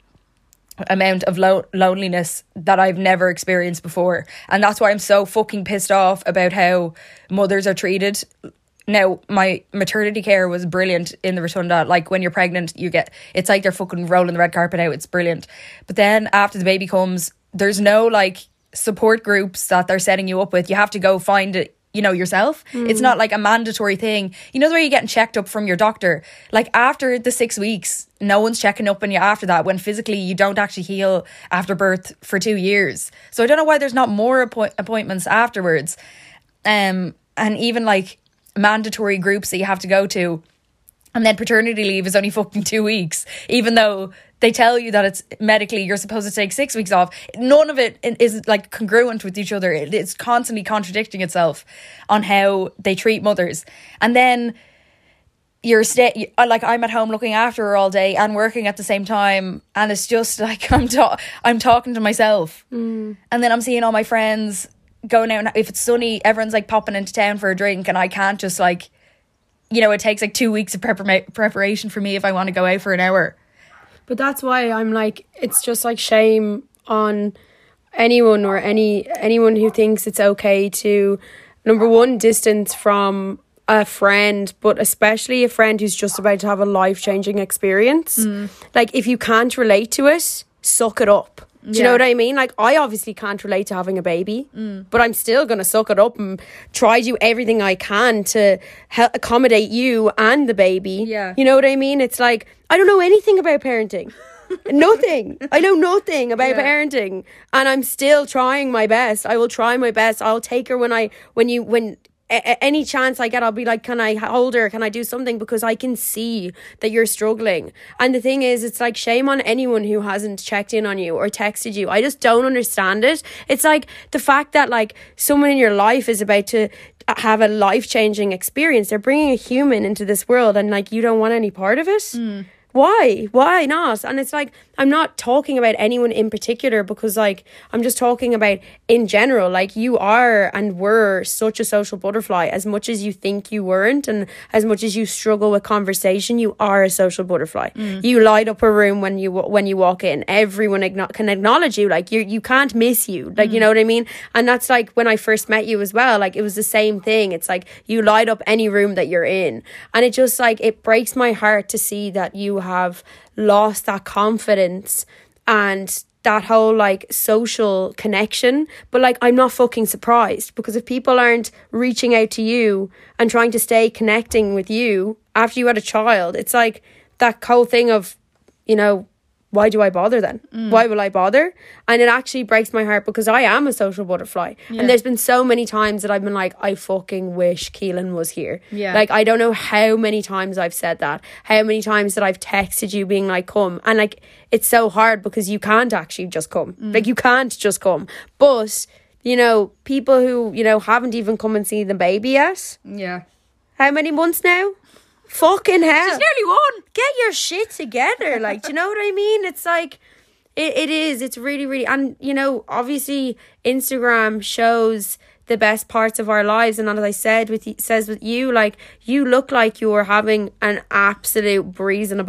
amount of lo- loneliness that I've never experienced before. And that's why I'm so fucking pissed off about how mothers are treated. Now, my maternity care was brilliant in the Rotunda. Like, when you're pregnant, you get, it's like they're fucking rolling the red carpet out. It's brilliant. But then after the baby comes, there's no like support groups that they're setting you up with. You have to go find it, you know, yourself. Mm. It's not like a mandatory thing. You know the way you're getting checked up from your doctor? Like, after the six weeks, no one's checking up on you after that, when physically you don't actually heal after birth for two years. So I don't know why there's not more appo- appointments afterwards. Um, and even like mandatory groups that you have to go to. And then paternity leave is only fucking two weeks, even though they tell you that it's medically you're supposed to take six weeks off. None of it is like congruent with each other. It's constantly contradicting itself on how they treat mothers. And then you're stay like I'm at home looking after her all day and working at the same time, and it's just like I'm ta- I'm talking to myself. Mm. And then I'm seeing all my friends going out. If it's sunny, everyone's like popping into town for a drink, and I can't just like, you know, it takes like two weeks of prepar- preparation for me if I want to go out for an hour. But that's why I'm like, it's just like shame on anyone or any anyone who thinks it's okay to, number one, distance from a friend, but especially a friend who's just about to have a life-changing experience. Mm. Like, if you can't relate to it, suck it up. Do you yeah. know what I mean? Like, I obviously can't relate to having a baby, mm. but I'm still going to suck it up and try to do everything I can to help accommodate you and the baby. Yeah. You know what I mean? It's like, I don't know anything about parenting. Nothing. I know nothing about yeah. parenting, and I'm still trying my best. I will try my best. I'll take her when I, when you, when... A- any chance I get, I'll be like, can I hold her? Can I do something? Because I can see that you're struggling. And the thing is, it's like, shame on anyone who hasn't checked in on you or texted you. I just don't understand it. It's like the fact that like someone in your life is about to have a life-changing experience. They're bringing a human into this world, and like, you don't want any part of it. Mm. Why? Why not? And it's like, I'm not talking about anyone in particular, because like, I'm just talking about in general. Like, you are and were such a social butterfly. As much as you think you weren't, and as much as you struggle with conversation, you are a social butterfly. Mm. You light up a room when you when you walk in. Everyone agno- can acknowledge you. Like, you you can't miss you. Like, mm. you know what I mean? And that's like when I first met you as well. Like, it was the same thing. It's like, you light up any room that you're in. And it just like, it breaks my heart to see that you have lost that confidence and that whole like social connection. But like, I'm not fucking surprised, because if people aren't reaching out to you and trying to stay connecting with you after you had a child, it's like that whole thing of, you know, why do I bother then? Mm. Why will I bother? And it actually breaks my heart, because I am a social butterfly. Yeah. And there's been so many times that I've been like, I fucking wish Keelan was here. Yeah. Like, I don't know how many times I've said that. How many times that I've texted you being like, come. And like, it's so hard because you can't actually just come. Mm. Like, you can't just come. But, you know, people who, you know, haven't even come and seen the baby yet. Yeah. How many months now? Fucking hell. She's nearly one. Get your shit together. Like, do you know what I mean? It's like, it, it is. It's really, really, and, you know, obviously Instagram shows the best parts of our lives. And as I said, with says with you, like, you look like you are having an absolute breeze and a ball.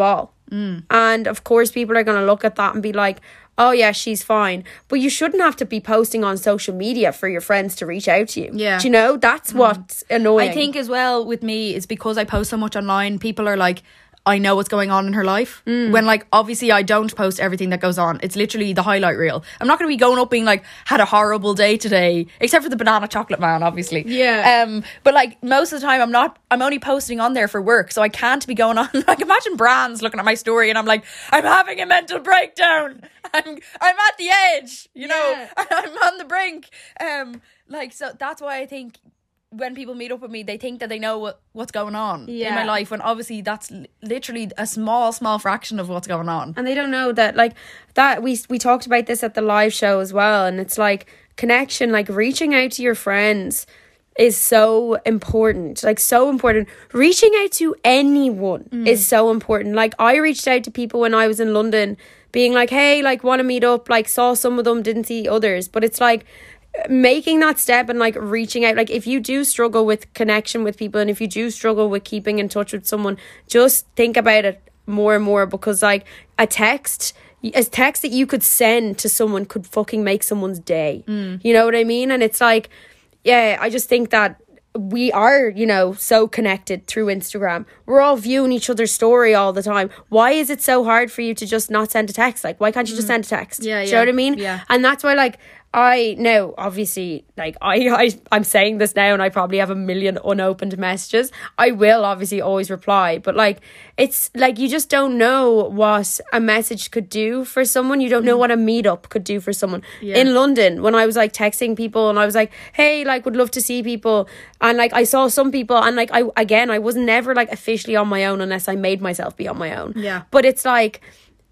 Mm. And of course, people are going to look at that and be like, oh yeah, she's fine. But you shouldn't have to be posting on social media for your friends to reach out to you. Yeah. Do you know? That's mm. what's annoying. I think as well with me is because I post so much online, people are like, I know what's going on in her life. Mm. When like, obviously I don't post everything that goes on. It's literally the highlight reel. I'm not going to be going up being like, had a horrible day today, except for the banana chocolate man, obviously. Yeah. Um, but like most of the time I'm not, I'm only posting on there for work. So I can't be going on. Like imagine brands looking at my story and I'm like, I'm having a mental breakdown. I'm, I'm at the edge, you know, Yeah. I'm on the brink. Um, like, so that's why I think when people meet up with me, they think that they know what, what's going on Yeah. in my life, when obviously that's l- literally a small, small fraction of what's going on. And they don't know that, like, that we we talked about this at the live show as well. And it's like connection, like reaching out to your friends is so important, like so important. Reaching out to anyone mm. is so important. Like I reached out to people when I was in London being like, hey, like want to meet up, like saw some of them, didn't see others. But it's like making that step and like reaching out. Like if you do struggle with connection with people and if you do struggle with keeping in touch with someone, just think about it more and more, because like a text a text that you could send to someone could fucking make someone's day. Mm. You know what I mean? And it's like, yeah, I just think that we are, you know, so connected through Instagram. We're all viewing each other's story all the time. Why is it so hard for you to just not send a text? Like, why can't you just send a text? Yeah, Do you yeah, know what I mean? yeah. And that's why, like, I know, obviously, like, I, I, I'm saying this now and I probably have a million unopened messages. I will obviously always reply. But, like, it's, like, you just don't know what a message could do for someone. You don't know what a meetup could do for someone. Yeah. In London, when I was, like, texting people and I was like, hey, like, would love to see people. And, like, I saw some people and, like, I again, I was never, like, officially on my own unless I made myself be on my own. Yeah. But it's, like,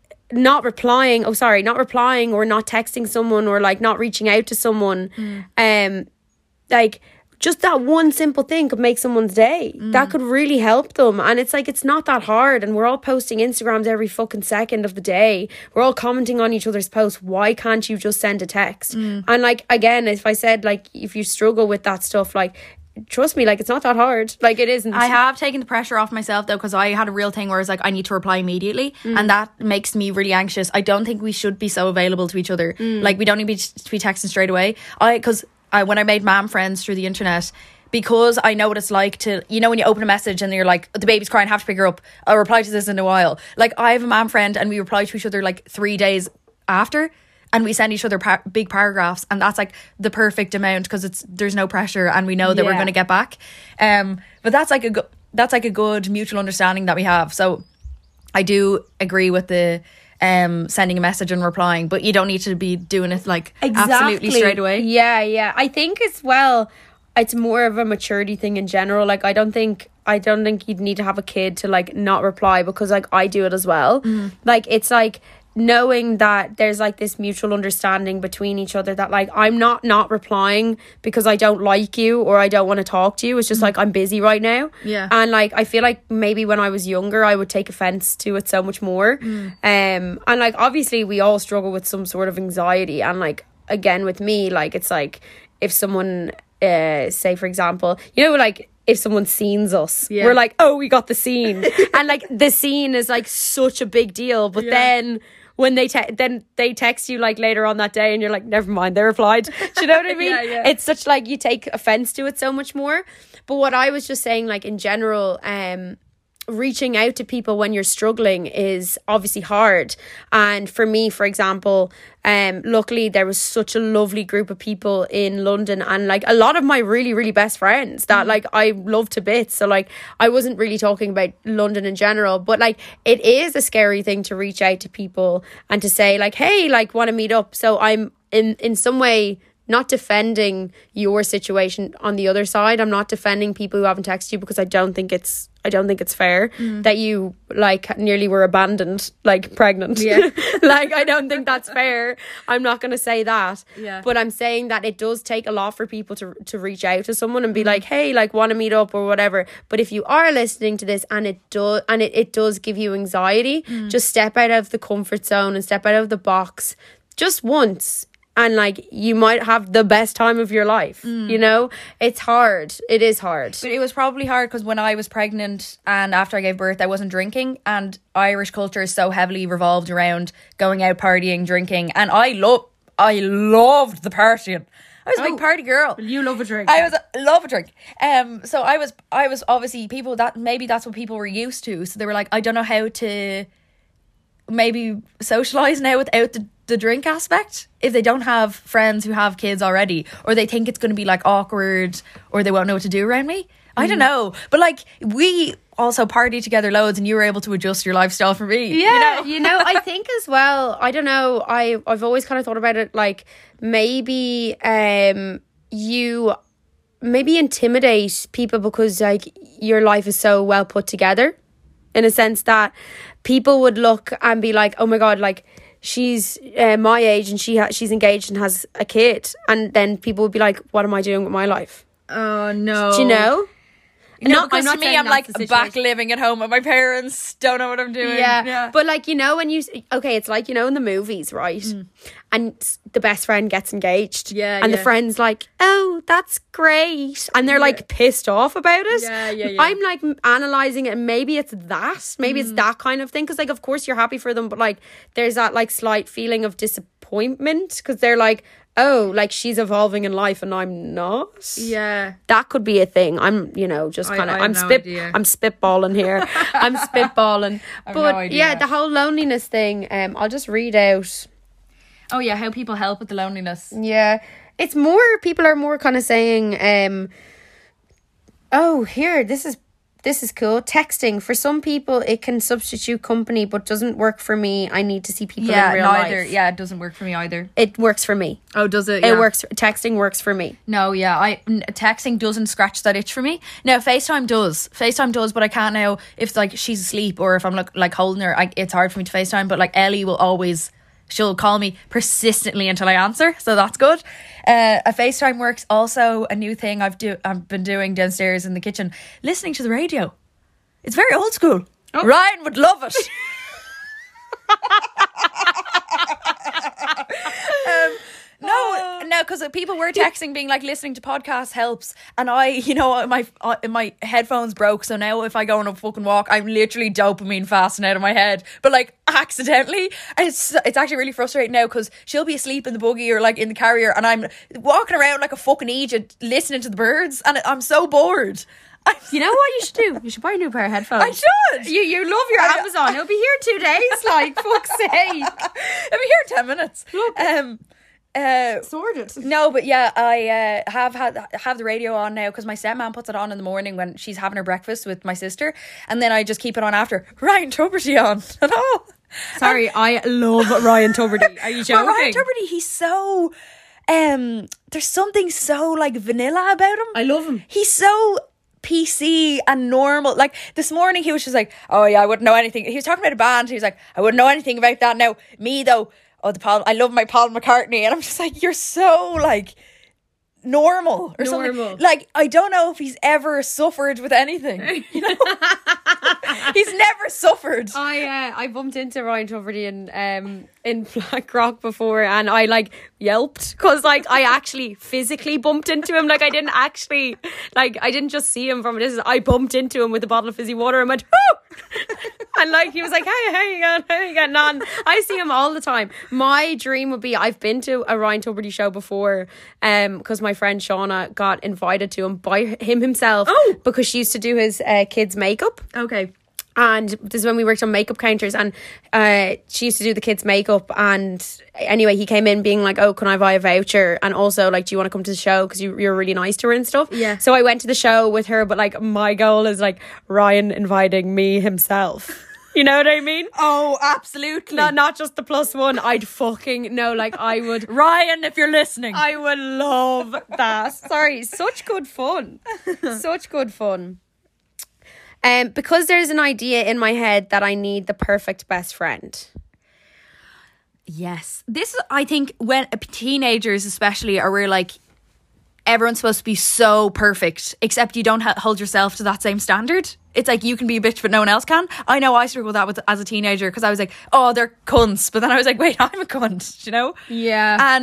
not replying oh sorry not replying or not texting someone or like not reaching out to someone mm. um like just that one simple thing could make someone's day. Mm. That could really help them. And it's like, it's not that hard, and we're all posting Instagrams every fucking second of the day. We're all commenting on each other's posts. Why can't you just send a text? Mm. And like, again, if I said like, if you struggle with that stuff, like, trust me, like, it's not that hard. Like, it isn't. I have taken the pressure off myself though, because I had a real thing where it's like I need to reply immediately, mm. and that makes me really anxious. I don't think we should be so available to each other. Mm. Like, we don't need to be, to be texting straight away. I because I when I made mam friends through the internet, because I know what it's like to, you know, when you open a message and you're like, the baby's crying, have to pick her up, I'll reply to this in a while. Like, I have a mam friend and we reply to each other like three days after, and we send each other par- big paragraphs, and that's like the perfect amount, because it's there's no pressure and we know that Yeah. we're going to get back. Um, but that's like a go- that's like a good mutual understanding that we have. So I do agree with the um sending a message and replying, but you don't need to be doing it like absolutely straight away. Yeah, yeah. I think as well, it's more of a maturity thing in general. Like, I don't think I don't think you'd need to have a kid to like not reply, because like I do it as well. Mm. Like, it's like knowing that there's like this mutual understanding between each other, that like I'm not not replying because I don't like you or I don't want to talk to you. It's just mm. like, I'm busy right now. Yeah. And like, I feel like maybe when I was younger I would take offense to it so much more. Mm. Um and like, obviously we all struggle with some sort of anxiety, and like, again, with me, like, it's like if someone uh say for example, you know, like if someone sees us, yeah. we're like, oh, we got the scene. And like, the scene is like such a big deal, but yeah. then when they te- then they text you like later on that day and you're like, never mind, they replied. Do you know what I mean? yeah, yeah. It's such like, you take offense to it so much more. But what I was just saying, like, in general, um reaching out to people when you're struggling is obviously hard. And for me, for example, um luckily there was such a lovely group of people in London, and like a lot of my really really best friends that like I love to bits. So like, I wasn't really talking about London in general, but like, it is a scary thing to reach out to people and to say like, hey, like, want to meet up. So I'm in in some way not defending your situation on the other side. I'm not defending people who haven't texted you, because I don't think it's I don't think it's fair mm. that you like nearly were abandoned, like pregnant. Yeah. Like, I don't think that's fair. I'm not going to say that. Yeah. But I'm saying that it does take a lot for people to to reach out to someone and be like, hey, like, want to meet up or whatever. But if you are listening to this and it does and it, it does give you anxiety, mm. just step out of the comfort zone and step out of the box just once. and like you might have the best time of your life. Mm. You know, it's hard. It is hard. But it was probably hard because when I was pregnant and after I gave birth, I wasn't drinking, and Irish culture is so heavily revolved around going out partying, drinking, and I love, I loved the partying. I was a Oh. big party girl. You love a drink. I was love a drink. Um, so I was, I was obviously people that maybe that's what people were used to. So they were like, I don't know how to maybe socialize now without the, the drink aspect. If they don't have friends who have kids already, or they think it's going to be like awkward, or they won't know what to do around me. I don't know. But like we also party together loads, and you were able to adjust your lifestyle for me. Yeah, You know? you know, I think as well, I don't know, I, I've always kind of thought about it like maybe um you maybe intimidate people because like your life is so well put together, in a sense that people would look and be like, oh my God, like she's uh, my age and she ha- she's engaged and has a kid, and then people would be like, what am I doing with my life? Oh no. Do you know? No, Not- because I'm not to me, saying I'm that's like the back situation. living at home with my parents. Don't know what I'm doing. Yeah. But like, you know, when you, okay, it's like, you know, in the movies, right? And the best friend gets engaged. Yeah, And the yeah. friend's like, oh, that's great. And they're like pissed off about it. Yeah, yeah, yeah. I'm like analysing it, and maybe it's that. Maybe it's that kind of thing. Because like, of course you're happy for them, but like there's that like slight feeling of disappointment because they're like, oh, like she's evolving in life and I'm not. Yeah. That could be a thing. I'm, you know, just I- kind of, I have I'm no spit, idea. I'm spitballing here. I'm spitballing. have But no idea. yeah, the whole loneliness thing. Um, I'll just read out. Oh yeah, how people help with the loneliness. Yeah, it's more. People are more kind of saying, um, oh, here, this is. This is cool. Texting. For some people, it can substitute company, but doesn't work for me. I need to see people Yeah, in real neither. life. Yeah, it doesn't work for me either. It works for me. Oh, does it? It works. Texting works for me. No, yeah, I n- texting doesn't scratch that itch for me. Now FaceTime does, FaceTime does, but I can't now if like she's asleep or if I'm like like holding her. I, it's hard for me to FaceTime. But like Ellie will always, she'll call me persistently until I answer, so that's good. Uh, a FaceTime works. Also, a new thing I've do I've been doing downstairs in the kitchen, listening to the radio. It's very old school. Ryan would love it. um, no, no, because people were texting, being like, listening to podcasts helps, and I, you know, my uh, my headphones broke, so now if I go on a fucking walk, I'm literally dopamine fasting out of my head, but like accidentally, and it's it's actually really frustrating now because she'll be asleep in the buggy or like in the carrier, and I'm walking around like a fucking idiot listening to the birds, and I'm so bored. You know what you should do? You should buy a new pair of headphones. I should. You you love your I- Amazon. It'll be here two days. Like fuck's sake. I'll be here in ten minutes. Um, uh, Sorted. no, but yeah, I uh, have had have the radio on now because my stepmom puts it on in the morning when she's having her breakfast with my sister, and then I just keep it on after. Ryan Tuberty on at all. Sorry, I love Ryan Tuberty. Are you But joking? Ryan Tuberty, he's so um. There's something so like vanilla about him. I love him. He's so P C and normal. Like this morning he was just like, oh yeah, I wouldn't know anything. He was talking about a band. He was like, I wouldn't know anything about that. Now me though, oh the Paul, I love my Paul McCartney, and I'm just like, you're so like normal or Normal. something. Like I don't know if he's ever suffered with anything. You know, he's never suffered. I uh, I bumped into Ryan Tuberty in um in Blackrock before, and I like yelped because like I actually physically bumped into him. Like I didn't actually like I didn't just see him from a distance. I bumped into him with a bottle of fizzy water and went, "Woo!" And like he was like, "Hey, how you going? How you getting on?" I see him all the time. My dream would be I've been to a Ryan Tuberty show before, um, because my friend Shauna got invited to him by him himself. Oh. Because she used to do his uh, kids' makeup. Okay. And this is when we worked on makeup counters, and uh, she used to do the kids' makeup. And anyway, he came in being like, "Oh, can I buy a voucher? And also, like, do you want to come to the show? Because you, you're really nice to her and stuff." Yeah. So I went to the show with her, but like, my goal is like Ryan inviting me himself. You know what I mean? Oh, absolutely. Not not just the plus one. I'd fucking no. Like I would. Ryan, if you're listening. I would love that. Sorry, such good fun. Such good fun. Um, because there's an idea in my head that I need the perfect best friend. Yes. This is, I think, when teenagers especially are where like everyone's supposed to be so perfect, except you don't ha- hold yourself to that same standard. It's like you can be a bitch but no one else can. I know I struggled with that with, as a teenager because I was like, oh, they're cunts. But then I was like, wait, I'm a cunt, you know? Yeah. And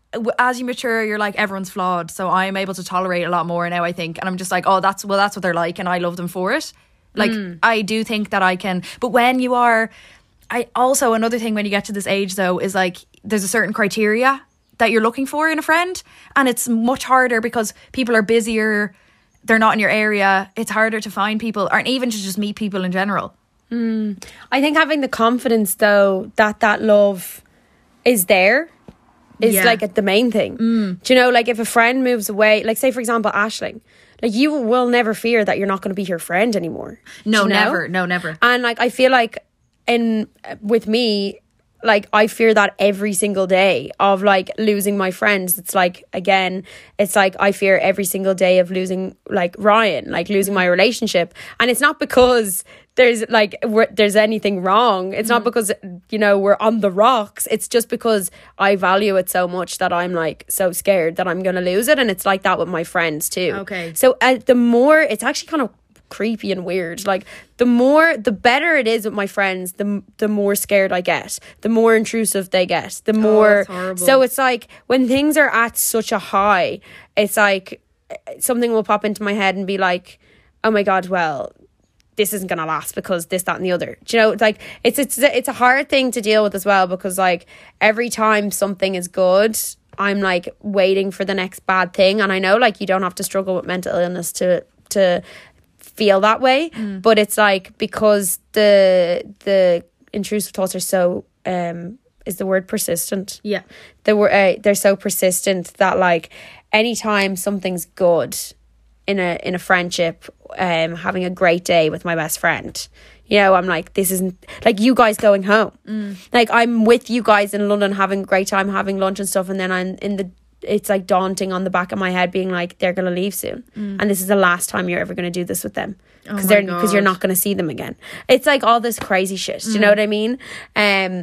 w- as you mature, you're like, everyone's flawed. So I'm able to tolerate a lot more now, I think. And I'm just like, oh, that's, well, that's what they're like. And I love them for it. Like, mm. I do think that I can. But when you are, I also, another thing when you get to this age, though, is like, there's a certain criteria that you're looking for in a friend. And it's much harder because people are busier. They're not in your area. It's harder to find people, or even to just meet people in general. Mm. I think having the confidence, though, that that love is there is yeah. like the main thing. Mm. Do you know, like if a friend moves away, like say for example Aisling, like you will never fear that you're not going to be her friend anymore. No, you know? never. No, never. And like I feel like in with me, like I fear that every single day of like losing my friends. It's like, again, it's like I fear every single day of losing like Ryan, like losing my relationship. And it's not because there's like we're, there's anything wrong. It's mm. not because, you know, we're on the rocks. It's just because I value it so much that I'm like so scared that I'm going to lose it. And it's like that with my friends too. Okay. So uh, the more, it's actually kind of creepy and weird. Like the more, the better it is with my friends, the the more scared I get, the more intrusive they get, the more. Oh, so it's like when things are at such a high, it's like something will pop into my head and be like, oh my god, well, this isn't gonna last because this, that and the other. Do you know, it's like it's it's it's a hard thing to deal with as well, because like every time something is good, I'm like waiting for the next bad thing. And I know like you don't have to struggle with mental illness to to feel that way, mm. but it's like because the the intrusive thoughts are so um is the word persistent. Yeah, they were uh, they're so persistent that like anytime something's good in a in a friendship, um having a great day with my best friend, you know, I'm like, this isn't like you guys going home. Mm. Like I'm with you guys in London having a great time, having lunch and stuff, and then I'm in the it's like daunting on the back of my head being like, they're going to leave soon. Mm. And this is the last time you're ever going to do this with them. Because oh they're because you're not going to see them again. It's like all this crazy shit. Do you mm. know what I mean? Um,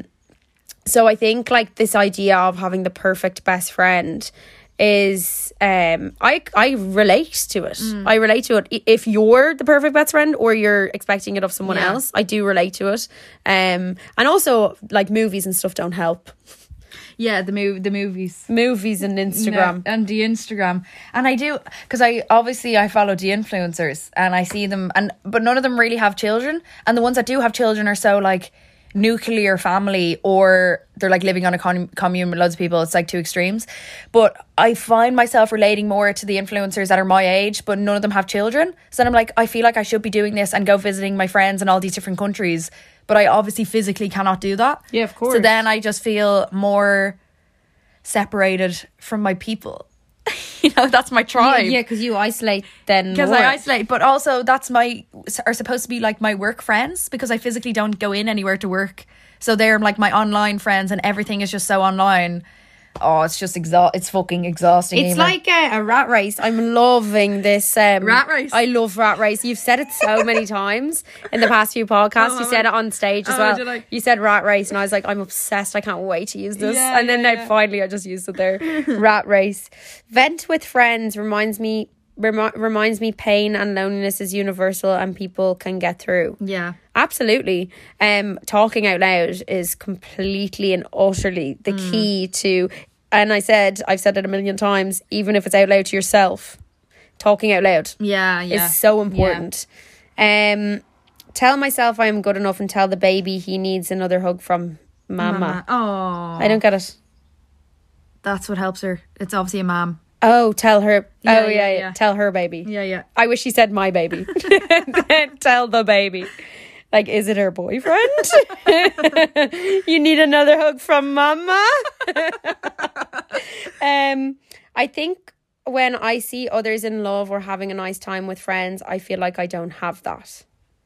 so I think like this idea of having the perfect best friend is, um, I, I relate to it. Mm. I relate to it. If you're the perfect best friend or you're expecting it of someone yeah. else, I do relate to it. Um, and also like movies and stuff don't help. Yeah, the mov- the movies. Movies and Instagram. No, and the Instagram. And I do, because I obviously I follow the influencers and I see them, and but none of them really have children. And the ones that do have children are so like nuclear family, or they're like living on a con- commune with loads of people. It's like two extremes. But I find myself relating more to the influencers that are my age, but none of them have children. So then I'm like, I feel like I should be doing this and go visiting my friends in all these different countries. But I obviously physically cannot do that. Yeah, of course. So then I just feel more separated from my people. You know, that's my tribe. Yeah, because you isolate then Because I isolate. But also that's my, are supposed to be like my work friends, because I physically don't go in anywhere to work. So they're like my online friends and everything is just so online. Oh, it's just exa- it's fucking exhausting. It's even. like a, a rat race. I'm loving this um, rat race. I love rat race. You've said it so many times in the past few podcasts. Oh, you said it on stage as oh, well. did I? You said rat race, and I was like, I'm obsessed. I can't wait to use this. Yeah, and then yeah, now yeah. finally, I just used it there. Rat race. Vent with friends reminds me remi- reminds me pain and loneliness is universal, and people can get through. Yeah. Absolutely. Um, talking out loud is completely and utterly the mm. key to. And I said, I've said it a million times, even if it's out loud to yourself, talking out loud Yeah, yeah. is so important. Yeah. Um, tell myself I am good enough and tell the baby he needs another hug from mama. Oh. I don't get it. That's what helps her. It's obviously a mom. Oh, tell her. Yeah, oh, yeah, yeah, yeah, yeah. Tell her baby. Yeah, yeah. I wish she said my baby. Tell the baby. Like, is it her boyfriend? You need another hug from mama? um, I think when I see others in love or having a nice time with friends, I feel like I don't have that.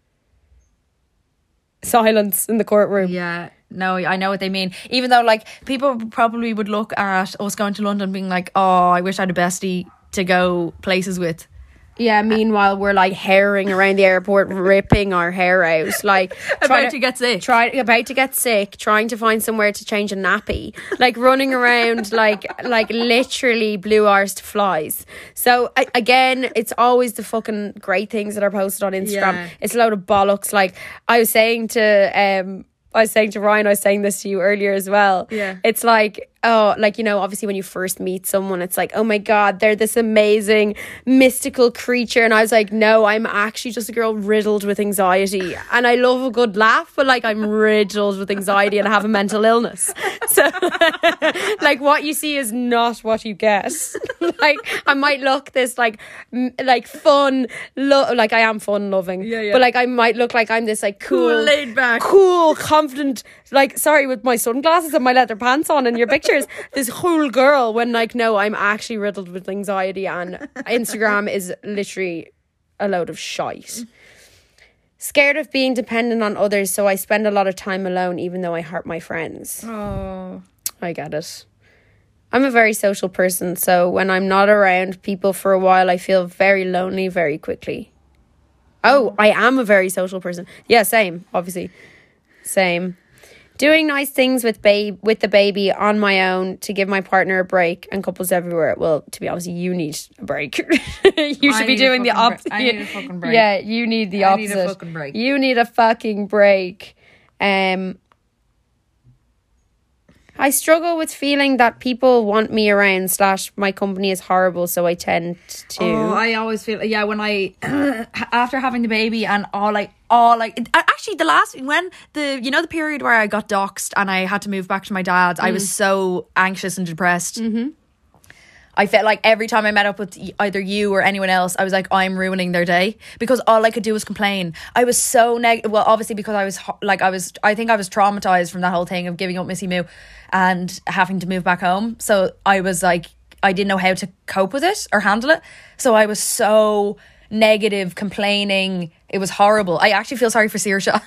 Silence in the courtroom. Yeah. No, I know what they mean. Even though, like, people probably would look at us going to London being like, oh, I wish I had a bestie to go places with. Yeah, meanwhile we're like herring around the airport, ripping our hair out, like about to, to get sick. Try about to get sick, trying to find somewhere to change a nappy, like running around like like literally blue-arsed flies. So I, again, it's always the fucking great things that are posted on Instagram. Yeah. It's a load of bollocks. Like I was saying to um I was saying to Ryan, I was saying this to you earlier as well. Yeah. It's like oh, like, you know, obviously when you first meet someone, it's like, oh my God, they're this amazing mystical creature. And I was like, no, I'm actually just a girl riddled with anxiety. And I love a good laugh, but like I'm riddled with anxiety and I have a mental illness. So like what you see is not what you get. Like I might look this like m- like fun, lo- like I am fun loving, Yeah, yeah. but like I might look like I'm this like cool, Cool, laid back. cool, confident, like sorry, with my sunglasses and my leather pants on in your pictures, this cool girl, when like no, I'm actually riddled with anxiety and Instagram is literally a load of shite. Scared of being dependent on others, so I spend a lot of time alone even though I hurt my friends. Oh. I get it. I'm a very social person, so when I'm not around people for a while, I feel very lonely very quickly. Oh, I am a very social person. Yeah, same, obviously. Same. Doing nice things with babe with the baby on my own to give my partner a break, and couples everywhere. Well, to be honest, you need a break. You should I be need a doing the fucking break. opposite. I need a fucking break. Yeah, you need the I need opposite. a fucking break. You need a fucking break. Um, I struggle with feeling that people want me around slash my company is horrible, so I tend to. Oh, I always feel yeah when I after having the baby and all like all like it- actually the last when the you know the period where I got doxxed and I had to move back to my dad's, I was so anxious and depressed. Mm-hmm. I felt like every time I met up with y- either you or anyone else, I was like, I'm ruining their day because all I could do was complain. I was so negative. Well, obviously because I was ho- like I was I think I was traumatized from that whole thing of giving up Missy Moo and having to move back home. So I was like, I didn't know how to cope with it or handle it. So I was so negative, complaining. It was horrible. I actually feel sorry for Saoirse.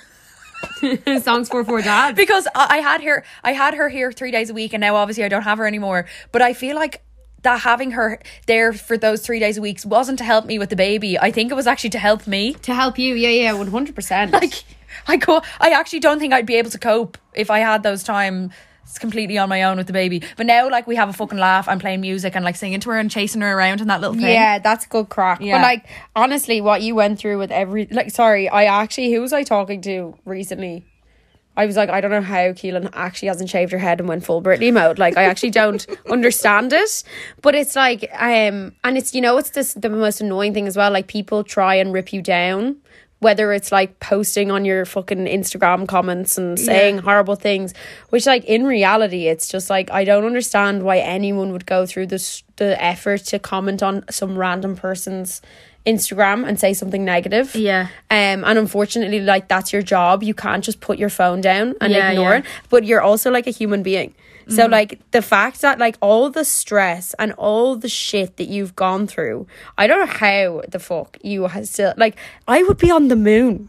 Songs for four dads. Because I I had her I had her here three days a week and now obviously I don't have her anymore. But I feel like that having her there for those three days a week wasn't to help me with the baby. I think it was actually to help me. To help you, yeah, yeah, one hundred percent. Like I go I actually don't think I'd be able to cope if I had those times completely on my own with the baby. But now like we have a fucking laugh. I'm playing music and like singing to her and chasing her around and that little thing. Yeah, that's good crack. Yeah. But like, honestly, what you went through with every like, sorry, I actually, who was I talking to recently? I was like, I don't know how Keelan actually hasn't shaved her head and went full Britney mode. Like, I actually don't understand it. But it's like, um, and it's, you know, it's this the most annoying thing as well. Like, people try and rip you down, whether it's like posting on your fucking Instagram comments and saying yeah. horrible things, which like in reality, it's just like, I don't understand why anyone would go through this the effort to comment on some random person's Instagram and say something negative. Yeah. Um, and unfortunately, like, that's your job. You can't just put your phone down and Yeah, ignore yeah. it. But you're also like a human being. So like the fact that like all the stress and all the shit that you've gone through, I don't know how the fuck you have still, like, I would be on the moon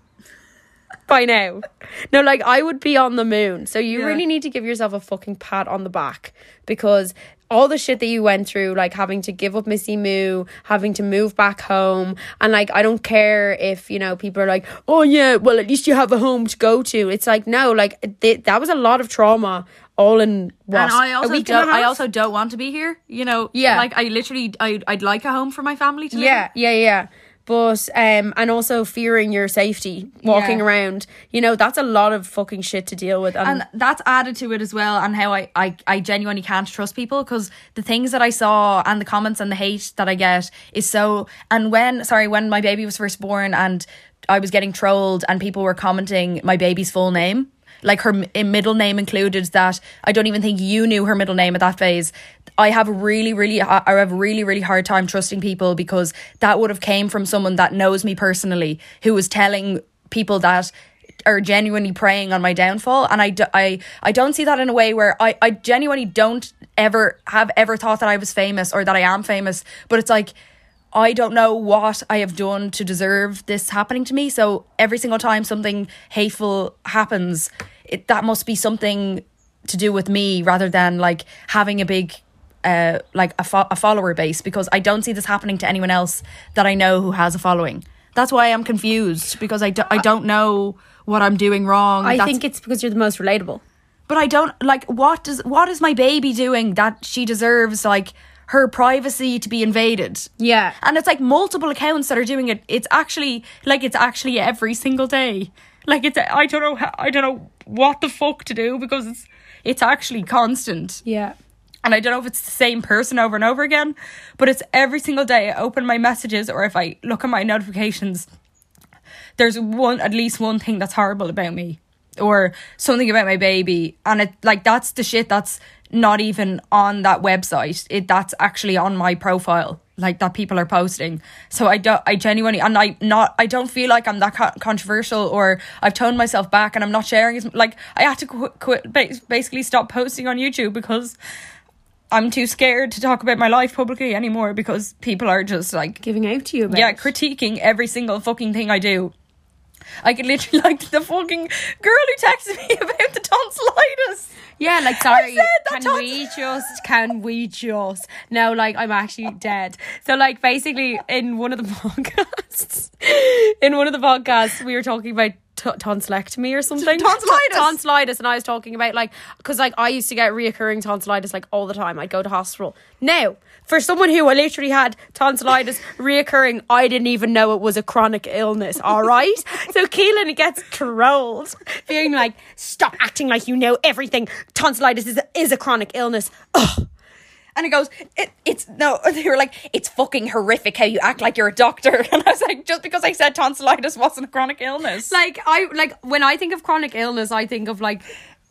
by now. No, like, I would be on the moon. So you Yeah. really need to give yourself a fucking pat on the back, because all the shit that you went through, like having to give up Missy Moo, having to move back home, and like, I don't care if, you know, people are like, oh yeah, well at least you have a home to go to. It's like, no, like th- that was a lot of trauma all in what, And I a also week and a don't I half? also don't want to be here. You know, Yeah. like I literally I I'd like a home for my family to live Yeah, yeah, yeah. But, um, and also fearing your safety, walking Yeah. around, you know, that's a lot of fucking shit to deal with. And, and that's added to it as well, and how I, I, I genuinely can't trust people, because the things that I saw and the comments and the hate that I get is so. And when sorry when my baby was first born and I was getting trolled and people were commenting my baby's full name, like her m- middle name included, that I don't even think you knew her middle name at that phase. I have a really, really, I have a really, really hard time trusting people, because that would have came from someone that knows me personally, who was telling people that are genuinely preying on my downfall. And I, do, I, I don't see that in a way where I, I genuinely don't ever have ever thought that I was famous or that I am famous. But it's like, I don't know what I have done to deserve this happening to me. So every single time something hateful happens, it, that must be something to do with me, rather than like having a big uh, like a, fo- a follower base, because I don't see this happening to anyone else that I know who has a following. That's why I'm confused, because I, do, I don't know what I'm doing wrong. I That's, think it's because you're the most relatable. but I don't like, what does what is my baby doing that she deserves like her privacy to be invaded? Yeah. And it's like multiple accounts that are doing it. It's actually like it's actually every single day. Like it's I don't know how, I don't know what the fuck to do, because it's it's actually constant. Yeah. And I don't know if it's the same person over and over again, but it's every single day I open my messages or if I look at my notifications, there's one, at least one thing that's horrible about me or something about my baby. And it like, that's the shit that's not even on that website. It that's actually on my profile, like that people are posting. So I don't, I genuinely, and I not, I don't feel like I'm that co- controversial or I've toned myself back and I'm not sharing as, like I had to quit, quit basically stop posting on YouTube because I'm too scared to talk about my life publicly anymore because people are just like giving out to you about yeah it. critiquing every single fucking thing I do. I could literally like the fucking girl who texted me about the tonsillitis. Yeah, like sorry, said that can tons- we just can we just no, like I'm actually dead. So like basically in one of the podcasts in one of the podcasts we were talking about T- tonsillectomy or something. Tonsillitis. T- tonsillitis, and I was talking about like because like I used to get reoccurring tonsillitis like all the time. I'd go to hospital. Now, for someone who I literally had tonsillitis reoccurring, I didn't even know it was a chronic illness. All right, so Keelan gets trolled, being like, "Stop acting like you know everything. Tonsillitis is a, is a chronic illness." Ugh. And it goes, it, it's, no, they were like, it's fucking horrific how you act like you're a doctor. And I was like, just because I said tonsillitis wasn't a chronic illness. Like I like when I think of chronic illness, I think of like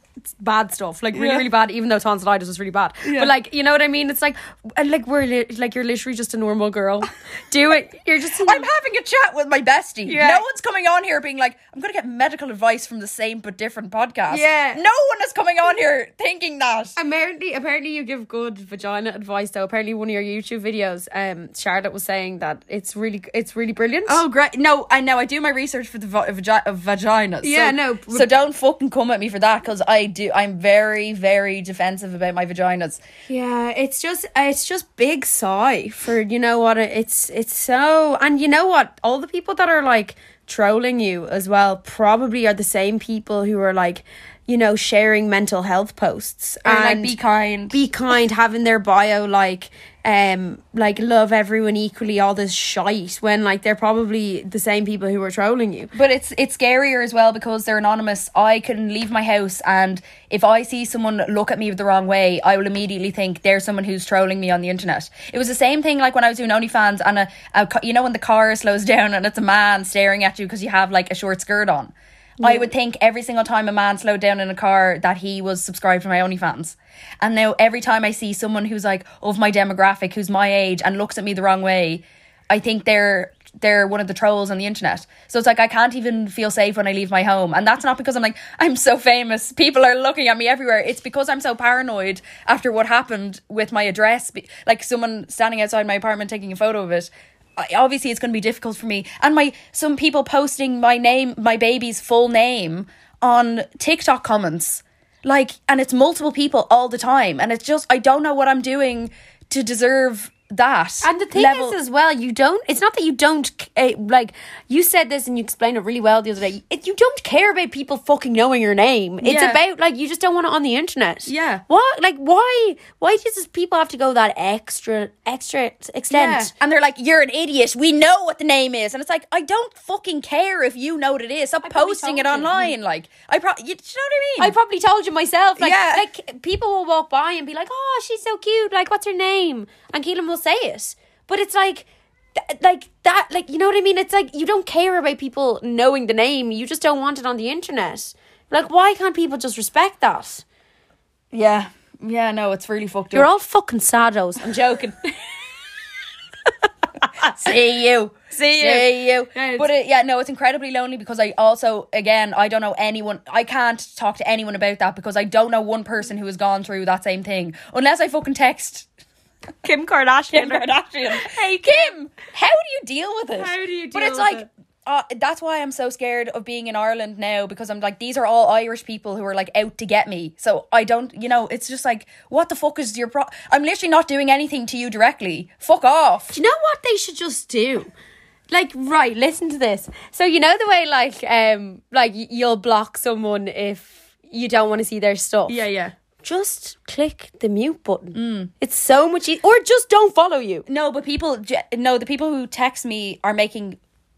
bad stuff, like really Yeah. really bad, even though tonsillitis was really bad. Yeah. But like, you know what I mean? It's like, and like we're li- like you're literally just a normal girl. Do it. You're just. I'm having a chat with my bestie. Yeah. No one's coming on here being like, I'm going to get medical advice from the same but different podcast. Yeah. No one is coming on here thinking that. Apparently, apparently you give good vagina advice though. Apparently, one of your YouTube videos, um, Charlotte was saying that it's really, it's really brilliant. Oh, great. No, I know. I do my research for the va- vagi- of vaginas. Yeah, so, no. So don't fucking come at me for that because I do. I'm very, very defensive about my vaginas. Yeah, it's just it's just big sigh for, you know what, it's it's so, and you know what, all the people that are like trolling you as well probably are the same people who are like, you know, sharing mental health posts Or like, and be kind. be kind, having their bio like um like love everyone equally, all this shite, when like they're probably the same people who are trolling you. But it's it's scarier as well because they're anonymous. I can leave my house and if I see someone look at me the wrong way, I will immediately think they're someone who's trolling me on the internet. It was the same thing like when I was doing OnlyFans and a, a you know when the car slows down and it's a man staring at you because you have like a short skirt on. Yeah. I would think every single time a man slowed down in a car that he was subscribed to my OnlyFans. And now every time I see someone who's like of my demographic, who's my age and looks at me the wrong way, I think they're they're one of the trolls on the internet. So it's like I can't even feel safe when I leave my home. And that's not because I'm like, I'm so famous, people are looking at me everywhere. It's because I'm so paranoid after what happened with my address. Like someone standing outside my apartment taking a photo of it. I, obviously it's going to be difficult for me. And my some people posting my name, my baby's full name on TikTok comments. Like, and it's multiple people all the time. And it's just, I don't know what I'm doing to deserve that. And the thing level. is as well, you don't, it's not that you don't, uh, like, you said this and you explained it really well the other day. It, you don't care about people fucking knowing your name. It's Yeah. about, like, you just don't want it on the internet. Yeah. What? Like, why? Why does people have to go that extra, extra extent? Yeah. And they're like, you're an idiot. We know what the name is. And it's like, I don't fucking care if you know what it is. Stop probably posting it told you. online. Like, I probably, you, do you know what I mean? I probably told you myself. Like, Yeah. like, people will walk by and be like, oh, she's so cute. Like, what's her name? And Keelan will say it. But it's like, th- like that, like, you know what I mean? It's like, you don't care about people knowing the name. You just don't want it on the internet. Like, why can't people just respect that? yeah. Yeah, no, it's really fucked You're up. all fucking saddos. I'm joking. See you. See you. See you. Yeah, But it, yeah, no, it's incredibly lonely because I also, again, I don't know anyone. I can't talk to anyone about that because I don't know one person who has gone through that same thing. Unless I fucking text Kim Kardashian. Kim Kardashian. Hey, Kim, how do you deal with it? How do you But deal it's with like, it? uh, that's why I'm so scared of being in Ireland now because I'm like, these are all Irish people who are like out to get me. So I don't, you know, it's just like, what the fuck is your pro? I'm literally not doing anything to you directly. Fuck off. Do you know what they should just do? Like, right, listen to this. So, you know the way, like, um, like y- you'll block someone if you don't want to see their stuff? yeah. Just click the mute button. Mm. It's so much easier. Or just don't follow you. No, but people, ge- no, the people who text me are making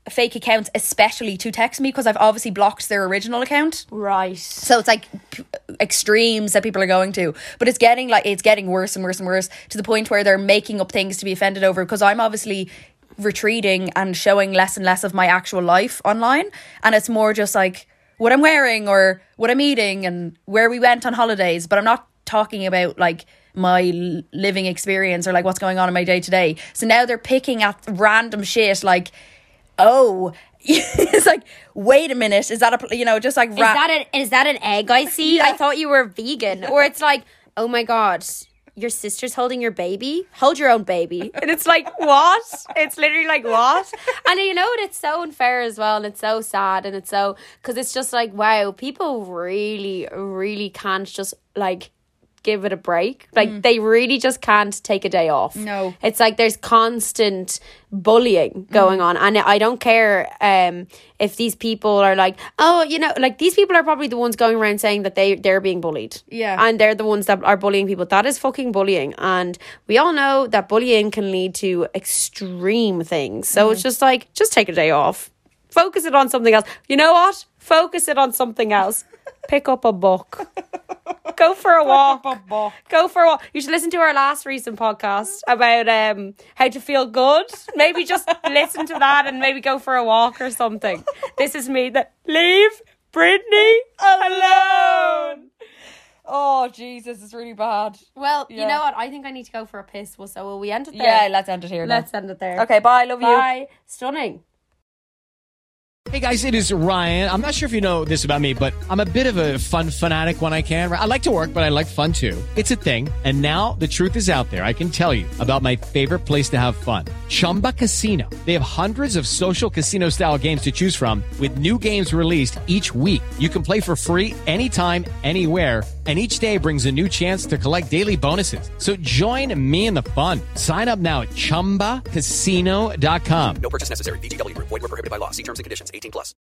fake accounts especially to text me because I've obviously blocked their original account. Right. So it's like p- extremes that people are going to. But it's getting like it's getting worse and worse and worse to the point where they're making up things to be offended over because I'm obviously retreating and showing less and less of my actual life online, and it's more just like what I'm wearing or what I'm eating and where we went on holidays, but I'm not talking about like my l- living experience or like what's going on in my day to day. So now they're picking at random shit like, oh, it's like, wait a minute, is that a, you know, just like Is that an is that an egg I see? I thought you were vegan. Or it's like, oh my God, your sister's holding your baby? Hold your own baby. And it's like, what? It's literally like, what? And you know what? It's so unfair as well. And it's so sad. And it's so, because it's just like, wow, people really, really can't just like give it a break. Like mm. they really just can't take a day off. No. It's like there's constant bullying going mm. on. And I don't care um, if these people are like, oh, you know, like these people are probably the ones going around saying that they, they're being bullied. Yeah. And they're the ones that are bullying people. That is fucking bullying. And we all know that bullying can lead to extreme things. So mm. it's just like, just take a day off. Focus it on something else. You know what? Focus it on something else. Pick up a book. Go for a walk. Go for a walk. You should listen to our last recent podcast about um how to feel good. Maybe just listen to that and maybe go for a walk or something. This is me that leave Brittany alone. Oh, Jesus, it's really bad. Well, Yeah. you know what? I think I need to go for a piss. Well, so will we end it there? Yeah, let's end it here. Let's then. end it there. Okay, bye. Love you. Bye. Stunning. Hey guys, it is Ryan. I'm not sure if you know this about me, but I'm a bit of a fun fanatic when I can. I like to work, but I like fun too. It's a thing. And now the truth is out there. I can tell you about my favorite place to have fun. Chumba Casino. They have hundreds of social casino style games to choose from with new games released each week. You can play for free anytime, anywhere. And each day brings a new chance to collect daily bonuses. So join me in the fun. Sign up now at chumba casino dot com. No purchase necessary. V G W Group. Void where prohibited by law. See terms and conditions. eighteen plus.